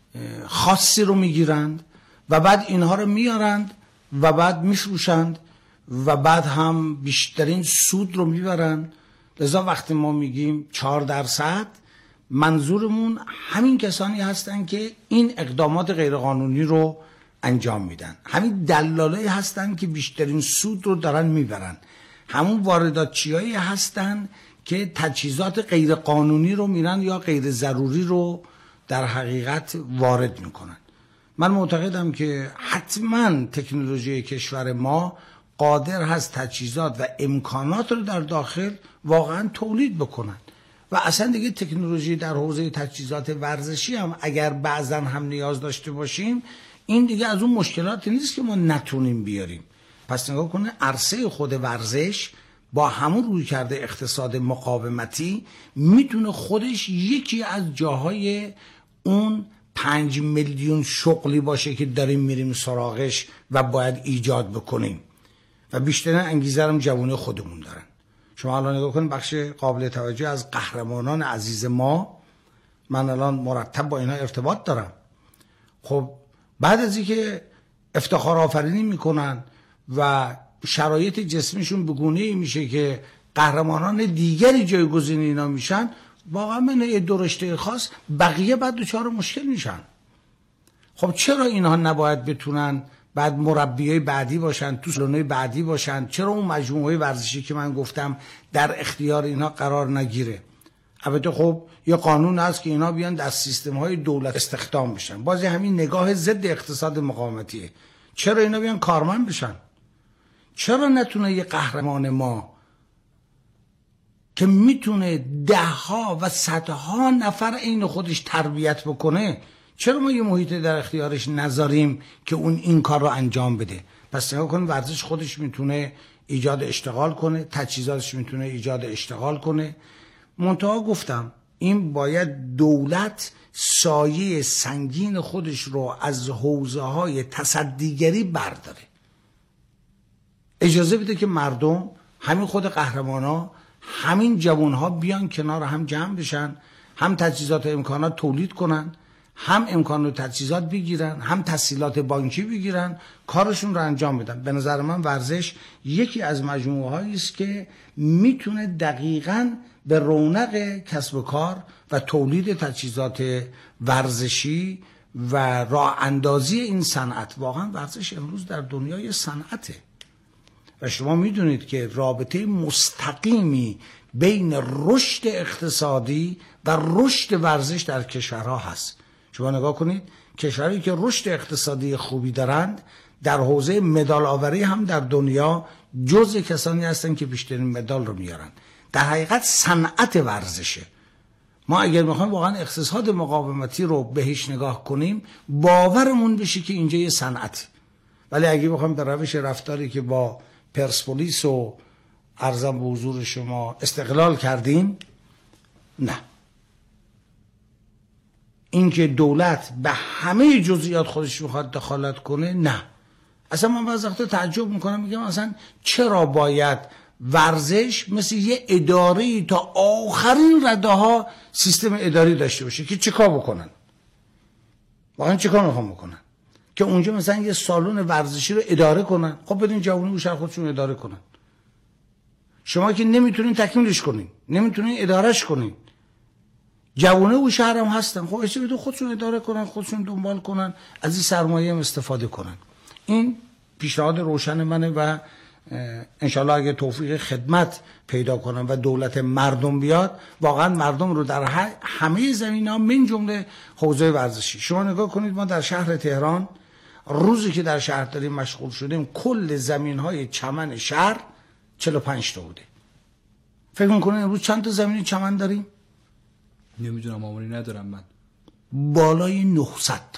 خاصی رو میگیرند و بعد اینها رو میارند و بعد میفروشند و بعد هم بیشترین سود رو میبرن. لذا وقتی ما میگیم 4%، منظورمون همین کسانی هستن که این اقدامات غیرقانونی رو انجام میدن، همین دلالایی هستن که بیشترین سود رو دارن میبرن، همون وارداتچیایی هستن که تجهیزات غیرقانونی رو میرن یا غیر ضروری رو در حقیقت وارد میکنن. من معتقدم که حتما تکنولوژی کشور ما قادر هست تجهیزات و امکانات رو در داخل واقعا تولید بکنن و اصلا دیگه تکنولوژی در حوزه تجهیزات ورزشی هم اگر بعضا هم نیاز داشته باشیم، این دیگه از اون مشکلاتی نیست که ما نتونیم بیاریم. پس نگاه کنه عرصه خود ورزش با همون روی کرده اقتصاد مقاومتی میتونه خودش یکی از جاهای اون 5 میلیون شغلی باشه که داریم میریم سراغش و باید ایجاد بکنیم و بیشتر انگیزه هم جوانه خودمون دارن. شما الان نگاه کنید بخش قابل توجه از قهرمانان عزیز ما، من الان مرتب با اینا ارتباط دارم. خب بعد از اینکه افتخار آفرینی میکنن و شرایط جسمیشون بگونه‌ای میشه که قهرمانان دیگری جایگزین اینا میشن، واقعا من یه درشته خاص بقیه بعد دچار مشکل میشن. خب چرا اینها نباید بتونن بعد مربیای بعدی باشن، تو سالن‌های بعدی باشن؟ چرا اون مجموعه ورزشی که من گفتم در اختیار اینها قرار نگیره؟ البته خب یه قانون هست که اینا بیان در سیستم‌های دولت استخدام بشن، بازی همین نگاه ضد اقتصاد مقاومتیه. چرا اینا بیان کارمند بشن؟ چرا نتونه یه قهرمان ما که میتونه 10 ها و 100 ها نفر عین خودش تربیت بکنه، چرا ما یه محیط در اختیارش نذاریم که اون این کار رو انجام بده؟ پس نگاه کنیم ورزش خودش میتونه ایجاد اشتغال کنه، تجهیزاتش میتونه ایجاد اشتغال کنه. منتها گفتم این باید دولت سایه سنگین خودش رو از حوزه های تصدیگری برداره، اجازه بده که مردم، همین خود قهرمانا، همین جوانها بیان کنار هم جمع بشن، هم تجهیزات و امکانات تولید کنن، هم امکان و تجهیزات بگیرن، هم تسهیلات بانکی بگیرن، کارشون رو انجام بدن. به نظر من ورزش یکی از مجموعه هایی است که میتونه دقیقاً به رونق کسب و کار و تولید تجهیزات ورزشی و راه اندازی این صنعت، واقعا ورزش امروز در دنیای صنعته و شما میدونید که رابطه مستقیمی بین رشد اقتصادی و رشد ورزش در کشورها هست. شما نگاه کنید کشورهایی که رشد اقتصادی خوبی دارند در حوزه مدال آوری هم در دنیا جزء کسانی هستند که بیشترین مدال رو میارن. در حقیقت صنعت ورزشه. ما اگر میخوایم واقعا اقتصاد مقاومتی رو بهش نگاه کنیم، باورمون بشه که اینجا یه صنعت. ولی اگه بخوایم به روش رفتاری که با پرسپولیس و عرضم به حضور شما استقلال کردیم، نه، اینکه دولت به همه جزئیات خودش میخواد دخالت کنه، نه. اصلا من بعضی وقتا تعجب میکنم، میگم اصلا چرا باید ورزش مثل یه اداره تا آخرین رده ها سیستم اداری داشته باشه که چیکار بکنن؟ واقعا چیکار میخوام بکنن؟ که اونجا مثلا یه سالن ورزشی رو اداره کنن؟ خب بدین جوانی و شهر خودشون اداره کنن. شما که نمیتونین تکمیلش کنین، نمیتونین ادارهش کنین. جوانه و شهر هم هستن، خب اجازه بدون خودشون اداره کنن، خودشون دنبال کنن، از این سرمایه هم استفاده کنن. این پیشنهاد روشن منه و انشالله اگه توفیق خدمت پیدا کنن و دولت مردم بیاد، واقعا مردم رو در همه زمینه‌ها من جمله حوزه ورزشی. شما نگاه کنید، ما در شهر تهران روزی که در شهر داریم مشغول شدیم، کل زمین‌های چمن شهر 45 تا بوده. فکر می‌کنید امروز چند تا زمین چمن داریم؟ نمیدونم، آماری ندارم من. بالای 900 تا.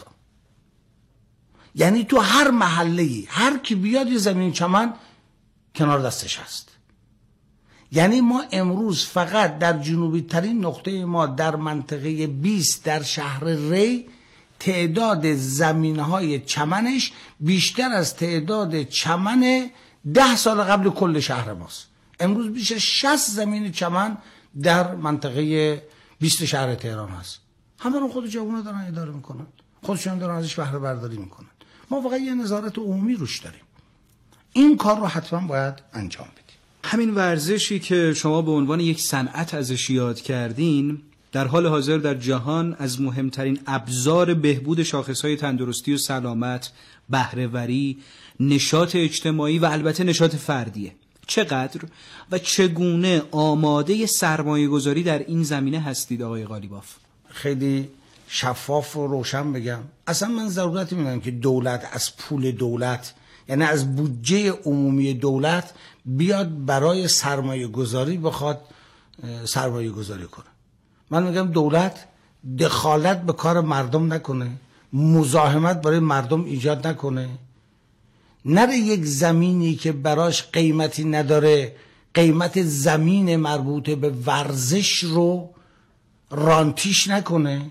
یعنی تو هر محله‌ای هر کی بیاد یه زمین چمن کنار دستش هست. یعنی ما امروز فقط در جنوبی ترین نقطه ما در منطقه 20 در شهر ری تعداد زمین‌های چمنش بیشتر از تعداد چمن 10 سال قبل کل شهر ماست. امروز بیش از 60 زمین چمن در منطقه 20 شهر تهران هست. همه رو خود جوونا دارن اداره میکنن، خودشون دارن ازش بهره برداری میکنن. ما واقعا یه نظارت عمومی روش داریم. این کار رو حتما باید انجام بدیم. همین ورزشی که شما به عنوان یک صنعت ازش یاد کردین، در حال حاضر در جهان از مهمترین ابزار بهبود شاخصهای تندرستی و سلامت، بهره‌وری، نشاط اجتماعی و البته نشاط فردیه. چقدر و چگونه آماده سرمایه گذاری در این زمینه هستید آقای قالیباف؟ خیلی شفاف و روشن بگم، اصلا من ضرورتی میدونم که دولت از پول دولت، یعنی از بودجه عمومی دولت بیاد برای سرمایه گذاری بخواد سرمایه گذاری کنه. من میگم دولت دخالت به کار مردم نکنه، مزاحمت برای مردم ایجاد نکنه، نره یک زمینی که براش قیمتی نداره، قیمت زمین مربوط به ورزش رو رانتیش نکنه،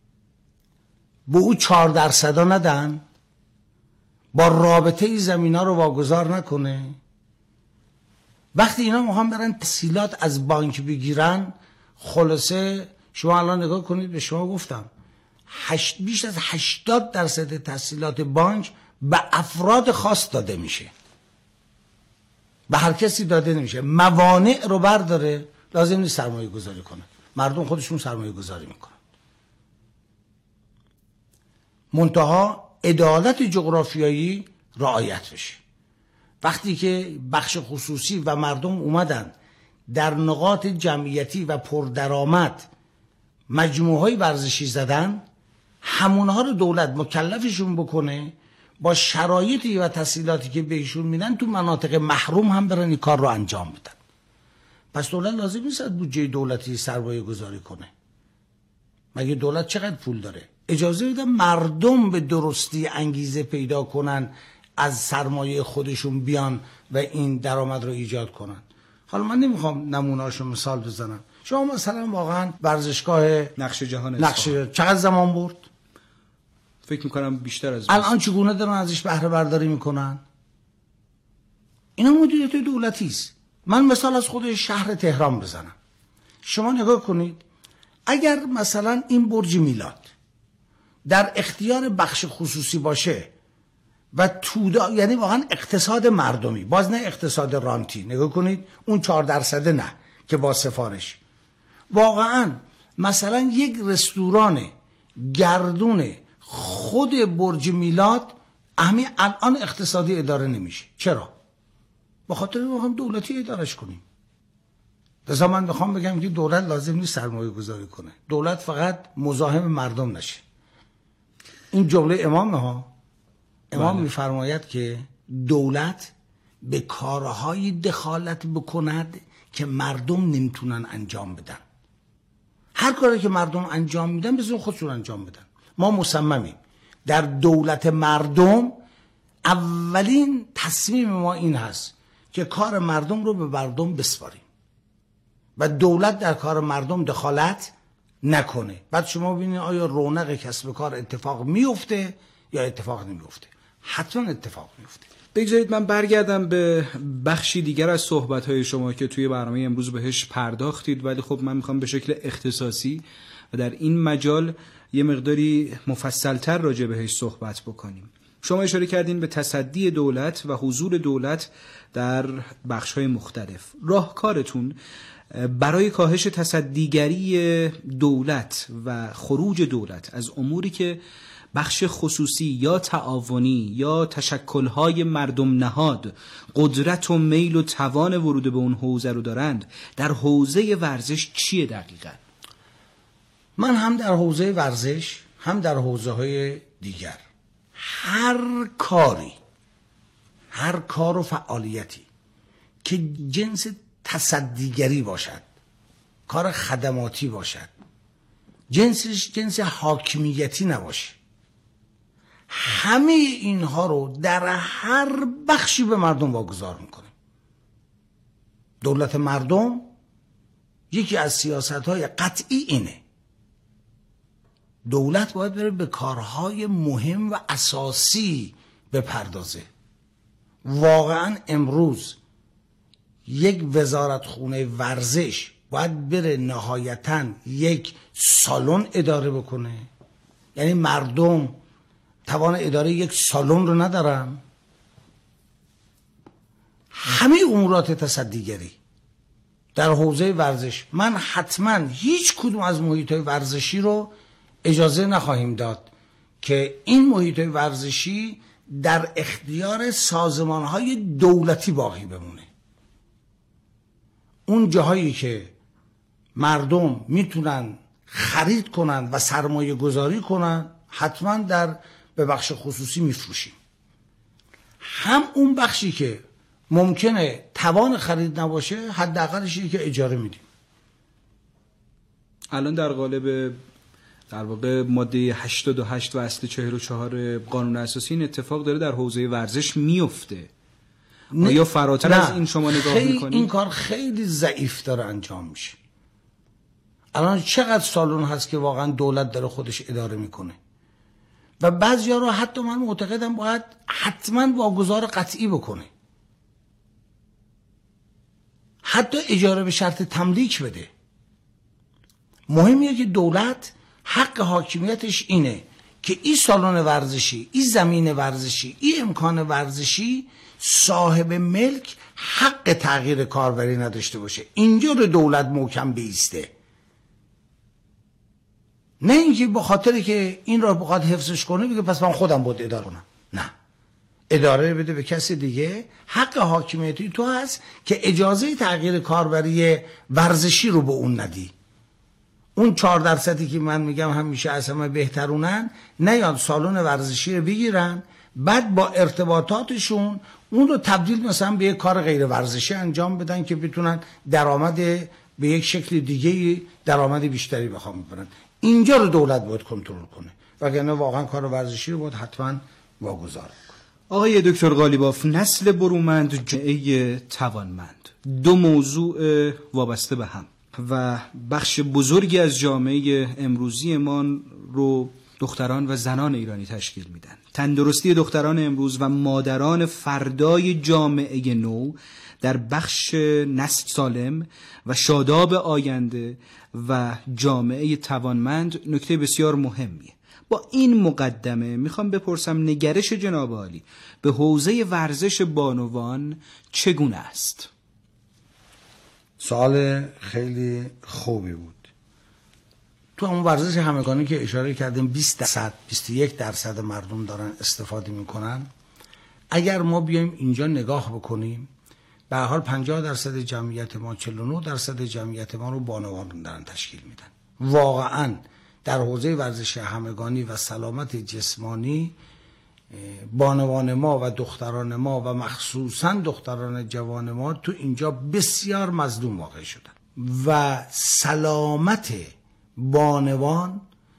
به او 4% ندن، با رابطه ای زمین ها رو واگذار نکنه. وقتی اینا میخوان برن تسهیلات از بانک بگیرن، خلاصه شما الان نگاه کنید، به شما گفتم بیش از 80% تسهیلات بانک به افراد خاص داده میشه، به هر کسی داده نمیشه. موانع رو برداره، لازم نیست سرمایه گذاری کنه، مردم خودشون سرمایه گذاری میکنن. منتها عدالت جغرافیایی رعایت بشه. وقتی که بخش خصوصی و مردم اومدن در نقاط جمعیتی و پردرآمد مجموعه‌های ورزشی زدن، همونها رو دولت مکلفشون بکنه با شرایطی و تسهیلاتی که بهشون میدن تو مناطق محروم هم برن این کار رو انجام بدن. پس دولت لازم نیست از بودجه دولتی سرمایه گذاری کنه. مگه دولت چقدر پول داره؟ اجازه بده مردم به درستی انگیزه پیدا کنن، از سرمایه خودشون بیان و این درآمد رو ایجاد کنن. حالا من نمیخوام نمونه‌اشو مثال بزنم. شما مثلا واقعا ورزشگاه نقش جهان چقدر زمان برد؟ فکر میکنم بیشتر از الان چگونه دارن ازش بهره برداری میکنن؟ اینا مدیریت دولتی است. من مثال از خود شهر تهران بزنم. شما نگاه کنید، اگر مثلا این برج میلاد در اختیار بخش خصوصی باشه و تودا، یعنی واقعا اقتصاد مردمی، باز نه اقتصاد رانتی، نگاه کنید اون 4% نه که با سفارش، واقعا مثلا یک رستوران گردون خود برج میلاد همین الان اقتصادی اداره نمیشه. چرا؟ به خاطر میخوام دولتی ادارش کنیم. لذا من میخوام بگم که دولت لازم نیست سرمایه گذاری کنه، دولت فقط مزاحم مردم نشه. این جمله امامه ها. امام میفرماید که دولت به کارهای دخالت بکند که مردم نمیتونن انجام بدن. هر کاری که مردم انجام میدن بذارن خودشون انجام بدن. ما مصممیم در دولت مردم اولین تصمیم ما این هست که کار مردم رو به مردم بسپاریم و دولت در کار مردم دخالت نکنه. بعد شما ببینید آیا رونق کسب کار اتفاق میفته یا اتفاق نمیفته؟ حتما اتفاق میفته. بگذارید من برگردم به بخشی دیگر از صحبت‌های شما که توی برنامه امروز بهش پرداختید، ولی خب من میخوام به شکل اختصاصی و در این مجال یه مقداری مفصل‌تر راجع بهش صحبت بکنیم. شما اشاره کردین به تصدی دولت و حضور دولت در بخش‌های مختلف. راهکارتون برای کاهش تصدیگری دولت و خروج دولت از اموری که بخش خصوصی یا تعاونی یا تشکل‌های مردم نهاد قدرت و میل و توان ورود به اون حوزه رو دارند، در حوزه ورزش چیه دقیقاً؟ من هم در حوزه ورزش هم در حوزه‌های دیگر هر کار و فعالیتی که جنس تصدیگری باشد، کار خدماتی باشد، جنسش جنس حاکمیتی نباشه، همه اینها رو در هر بخشی به مردم واگذار میکنه. دولت مردم یکی از سیاست‌های قطعی اینه. دولت باید بره به کارهای مهم و اساسی بپردازه. واقعا امروز یک وزارتخونه ورزش باید بره نهایتاً یک سالن اداره بکنه. یعنی مردم توان اداره یک سالن رو ندارن. همه امورات تصدیگری در حوزه ورزش، من حتما هیچ کدوم از محیط‌های ورزشی رو اجازه نخواهیم داد که این محیط‌های ورزشی در اختیار سازمان‌های دولتی باقی بمونه. اون جاهایی که مردم میتونن خرید کنن و سرمایه گذاری کنن حتما به بخش خصوصی میفروشیم. هم اون بخشی که ممکنه توان خرید نباشه حداقلش اینه که اجاره میدیم. الان در قالب در واقع ماده 88 و اصل 44 قانون اساسی این اتفاق داره در حوزه ورزش میفته. آیا فراتر از این شما نگاه میکنید؟ این کار خیلی ضعیف داره انجام میشه. الان چقدر سالن هست که واقعا دولت داره خودش اداره میکنه و بعضیا رو حتی من معتقدم باید حتما واگذار قطعی بکنه، حتی اجاره به شرط تملیک بده. مهمیه که دولت حق حاکمیتش اینه که این سالن ورزشی، این زمین ورزشی، این امکان ورزشی صاحب ملک حق تغییر کاربری نداشته باشه. اینجا رو دولت محکم بیسته، نه اینکه به خاطری که این را بخواد حفظش کنه بگه پس من خودم باید اداره کنم. نه، اداره بده به کسی دیگه. حق حاکمیتی تو هست که اجازه تغییر کاربری ورزشی رو به اون ندی. اون 4% که من میگم همیشه از همه بهترونن، نیان سالن ورزشی رو بگیرن بعد با ارتباطاتشون اون رو تبدیل مثلا به یک کار غیر ورزشی انجام بدن که بتونن درآمد به یک شکل دیگه درآمد بیشتری بخوام ببرن. اینجا رو دولت باید کنترل کنه، وگرنه واقعا کار ورزشی رو باید حتما واگذار کنه. آقای دکتر قالیباف، نسل برومند، جامعه توانمند، دو موضوع وابسته به هم و بخش بزرگی از جامعه امروزیمان رو دختران و زنان ایرانی تشکیل میدن. تندرستی دختران امروز و مادران فردای جامعه نو در بخش نسل سالم و شاداب آینده و جامعه توانمند نکته بسیار مهمیه. با این مقدمه میخوام بپرسم نگرش جناب عالی به حوزه ورزش بانوان چگونه است؟ سوال خیلی خوبی بود. تو اون ورزش همگانی که اشاره کردیم 21% مردم دارن استفاده میکنن. اگر ما بیایم اینجا نگاه بکنیم، به هر حال 50% جمعیت ما، 49% جمعیت ما رو بانوان دارن تشکیل میدن. واقعا در حوزه ورزش همگانی و سلامت جسمانی بانوان ما و دختران ما و مخصوصا دختران جوان ما تو اینجا بسیار مظلوم واقع شدن و سلامت بانوان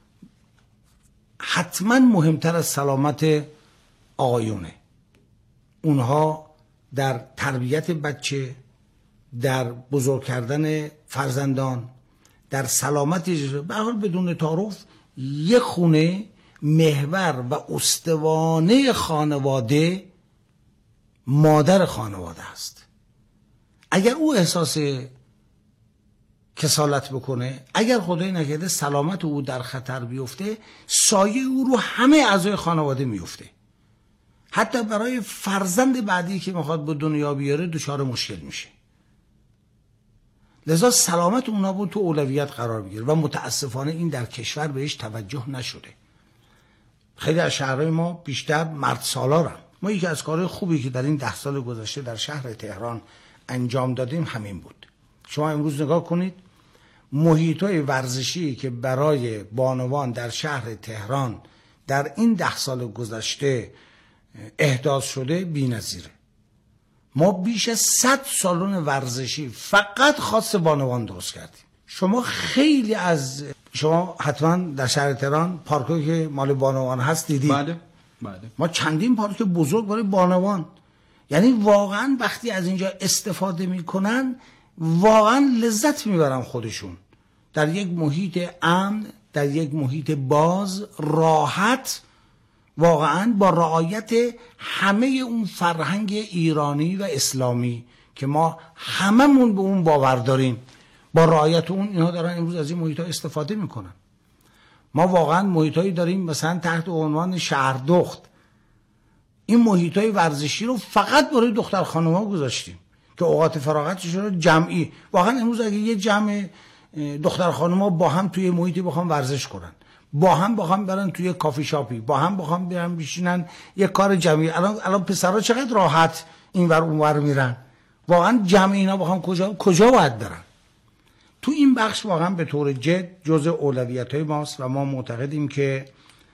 حتما مهمتر از سلامت آقایونه. اونها در تربیت بچه، در بزرگ کردن فرزندان، در سلامت به حال بدون تعارف یک خونه محور و استوانه خانواده مادر خانواده است. اگر او احساس کسالت بکنه، اگر خدای نکرده سلامت او در خطر بیفته، سایه او رو همه اعضای خانواده میفته. حتی برای فرزند بعدی که میخواد به دنیا بیاره دچار مشکل میشه. لذا سلامت اونا بود تو اولویت قرار بگیره و متاسفانه این در کشور بهش توجه نشده. خیلی از شهرهای ما بیشتر مرد سالارن. ما یکی از کارهای خوبی که در این 10 سال گذشته در شهر تهران انجام دادیم همین بود. شما امروز نگاه کنید محیط‌های ورزشی که برای بانوان در شهر تهران در این 10 سال گذشته احداث شده بی‌نظیره. ما بیش از 100 سالن ورزشی فقط خاص بانوان درست کردیم. شما حتما در شهر تهران پارکی که مال بانوان هست دیدید؟ بله. ما چندین پارک بزرگ برای بانوان، یعنی واقعا وقتی از اینجا استفاده میکنن واقعا لذت میبرن خودشون، در یک محیط امن، در یک محیط باز، راحت، واقعا با رعایت همه اون فرهنگ ایرانی و اسلامی که ما هممون به اون باور داریم. با رعایت اون اینها دارن امروز از این محیط‌ها استفاده میکنن. ما واقعا محیط‌هایی داریم مثلا تحت عنوان شهردخت، این محیط‌های ورزشی رو فقط برای دختر خانم‌ها گذاشتیم که اوقات فراغتشون رو جمعی، واقعا امروز اگه یه جمع دختر خانم‌ها با هم توی محیطی بخوام ورزش کنن، با هم بخوام برن توی کافی شاپی، با هم بخوام برن بشینن یه کار جمعی، الان پسرها چقدر راحت اینور اونور میرن، واقعا جمع اینا بخوام کجا باید برن؟ تو این بخش واقعا به طور جد جزء اولویت‌های ماست و ما معتقدیم که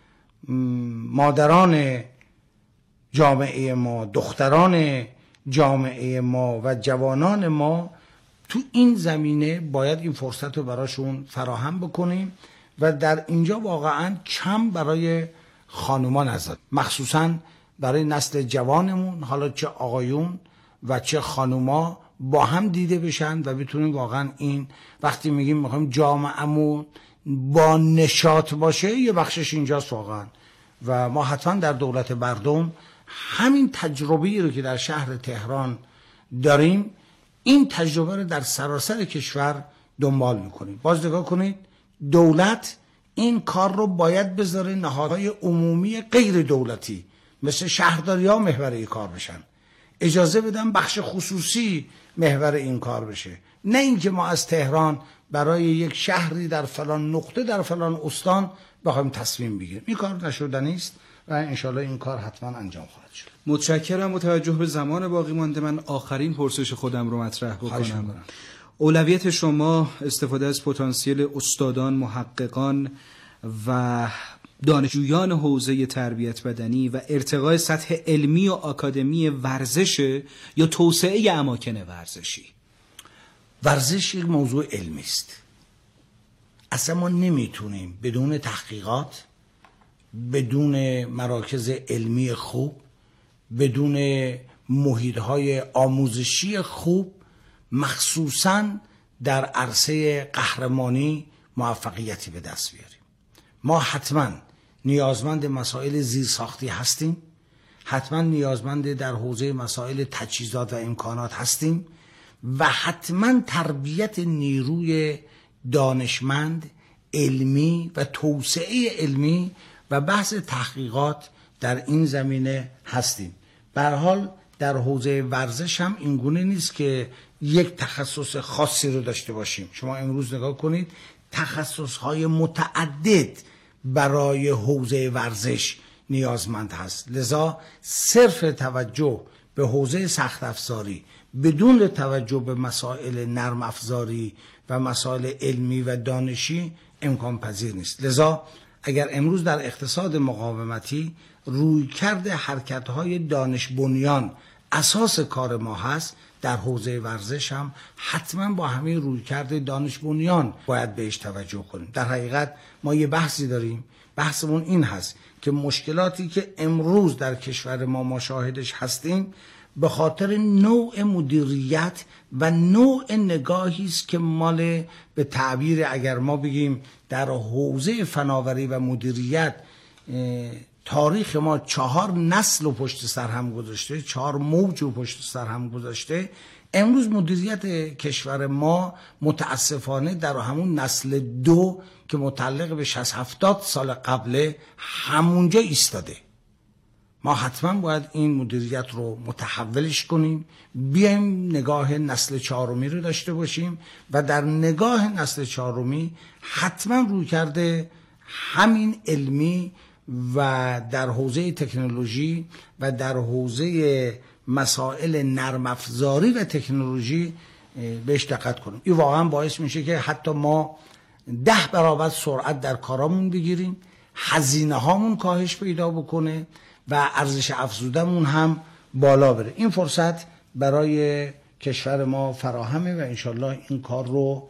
مادران جامعه ما، دختران جامعه ما و جوانان ما تو این زمینه باید این فرصت رو براشون فراهم بکنیم و در اینجا واقعا کم برای خانومان نذاریم، مخصوصا برای نسل جوانمون، حالا چه آقایون و چه خانوما با هم دیده بشن و بتونیم واقعا این وقتی میگیم میخوایم جامعه‌مون با نشاط باشه یه بخشش اینجاست واقعا. و ما حتما در دولت مردم همین تجربه‌ای رو که در شهر تهران داریم این تجربه رو در سراسر کشور دنبال میکنیم. باز نگاه کنید دولت این کار رو باید بذاره نهادهای عمومی غیر دولتی مثل شهرداری‌ها محور این کار بشن، اجازه بدن بخش خصوصی محور این کار بشه، نه اینکه ما از تهران برای یک شهری در فلان نقطه در فلان استان بخوایم تصمیم بگیریم. این کار نشدنی است و انشالله این کار حتما انجام خواهد شد. متشکرم. متوجه به زمان باقی مانده من آخرین پرسش خودم رو مطرح بکنم. اولویت شما استفاده از پتانسیل استادان، محققان و دانشجویان حوزه تربیت بدنی و ارتقای سطح علمی و آکادمی ورزش یا توسعه اماکن ورزشی؟ ورزش یک موضوع علمی است. اصلا ما نمیتونیم بدون تحقیقات، بدون مراکز علمی خوب، بدون محیط‌های آموزشی خوب، مخصوصاً در عرصه قهرمانی موفقیتی به دست بیاریم. ما حتما نیازمند مسائل زیرساختی هستیم، حتما نیازمند در حوزه مسائل تجهیزات و امکانات هستیم و حتما تربیت نیروی دانشمند، علمی و توسعه علمی و بحث تحقیقات در این زمینه هستیم. به هر حال در حوزه ورزش هم اینگونه نیست که یک تخصص خاصی رو داشته باشیم. شما امروز نگاه کنید تخصص‌های متعدد برای حوزه ورزش نیازمند هست. لذا صرف توجه به حوزه سخت افزاری بدون توجه به مسائل نرم افزاری و مسائل علمی و دانشی امکان پذیر نیست. لذا اگر امروز در اقتصاد مقاومتی رویکرد حرکت‌های دانش بنیان اساس کار ما هست، در حوزه ورزش هم حتما با همه رویکرد دانش بنیان باید بهش توجه کنیم. در حقیقت ما یه بحثی داریم، بحثمون این هست که مشکلاتی که امروز در کشور ما شاهدش هستیم به خاطر نوع مدیریت و نوع نگاهی است که مال، به تعبیر اگر ما بگیم در حوزه فناوری و مدیریت تاریخ ما 4 نسل رو پشت سر هم گذاشته، 4 موج رو پشت سر هم گذاشته. امروز مدیریت کشور ما متاسفانه در همون نسل 2 که متعلق به 60-70 سال قبله همونجا ایستاده. ما حتما باید این مدیریت رو متحولش کنیم، بیایم نگاه نسل 4می رو داشته باشیم و در نگاه نسل 4می حتما روی کرده همین علمی و در حوزه تکنولوژی و در حوزه مسائل نرم افزاری و تکنولوژی بهش دقت کنیم. این واقعا باعث میشه که حتی ما 10 برابر سرعت در کارامون بگیریم، هزینه هامون کاهش پیدا بکنه و ارزش افزودمون هم بالا بره. این فرصت برای کشور ما فراهمه و انشالله این کار رو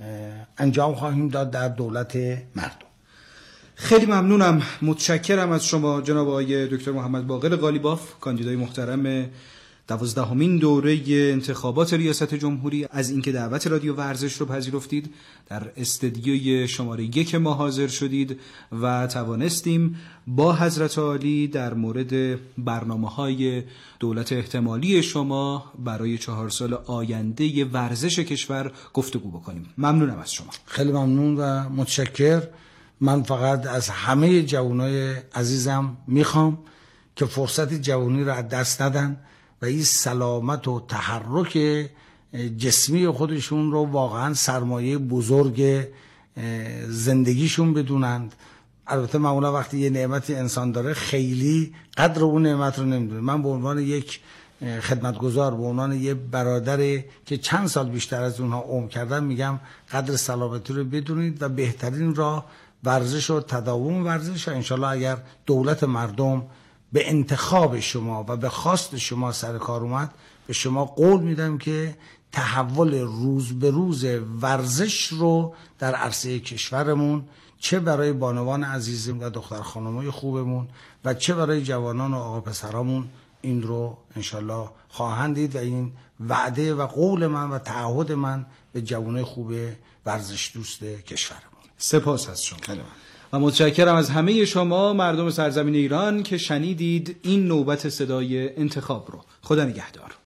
انجام خواهیم داد در دولت مردم. خیلی ممنونم، متشکرم از شما جناب آقای دکتر محمد باقر قالیباف، کاندیدای محترم 12مین دوره انتخابات ریاست جمهوری، از اینکه دعوت رادیو ورزش رو پذیرفتید، در استدیوی شماره 1 ما حاضر شدید و توانستیم با حضرت عالی در مورد برنامه‌های دولت احتمالی شما برای 4 سال آینده ورزش کشور گفتگو بکنیم. ممنونم از شما. خیلی ممنون و متشکر. من فقط از همه جوانای عزیزم میخوام که فرصت جوانی رو از دست ندن و این سلامت و تحرک جسمی خودشون رو واقعا سرمایه بزرگ زندگیشون بدونند. البته معمولا وقتی یه نعمت انسان داره خیلی قدر اون نعمت رو نمیدونه. من به عنوان یک خدمتگزار، به عنوان یه برادر که چند سال بیشتر از اونها عمر کردن، میگم قدر سلامتی رو بدونید و بهترین راه ورزش و تداوم ورزش و انشالله اگر دولت مردم به انتخاب شما و به خواست شما سر کار اومد، به شما قول میدم که تحول روز به روز ورزش رو در عرصه کشورمون، چه برای بانوان عزیزم و دختر خانمای خوبمون و چه برای جوانان و آقا پسرامون، این رو انشالله خواهند دید و این وعده و قول من و تعهد من به جوانای خوب ورزش دوست کشورمون. سپاس از شما و متشکرم از همه شما مردم سرزمین ایران که شنیدید این نوبت صدای انتخاب رو. خدا نگهدار.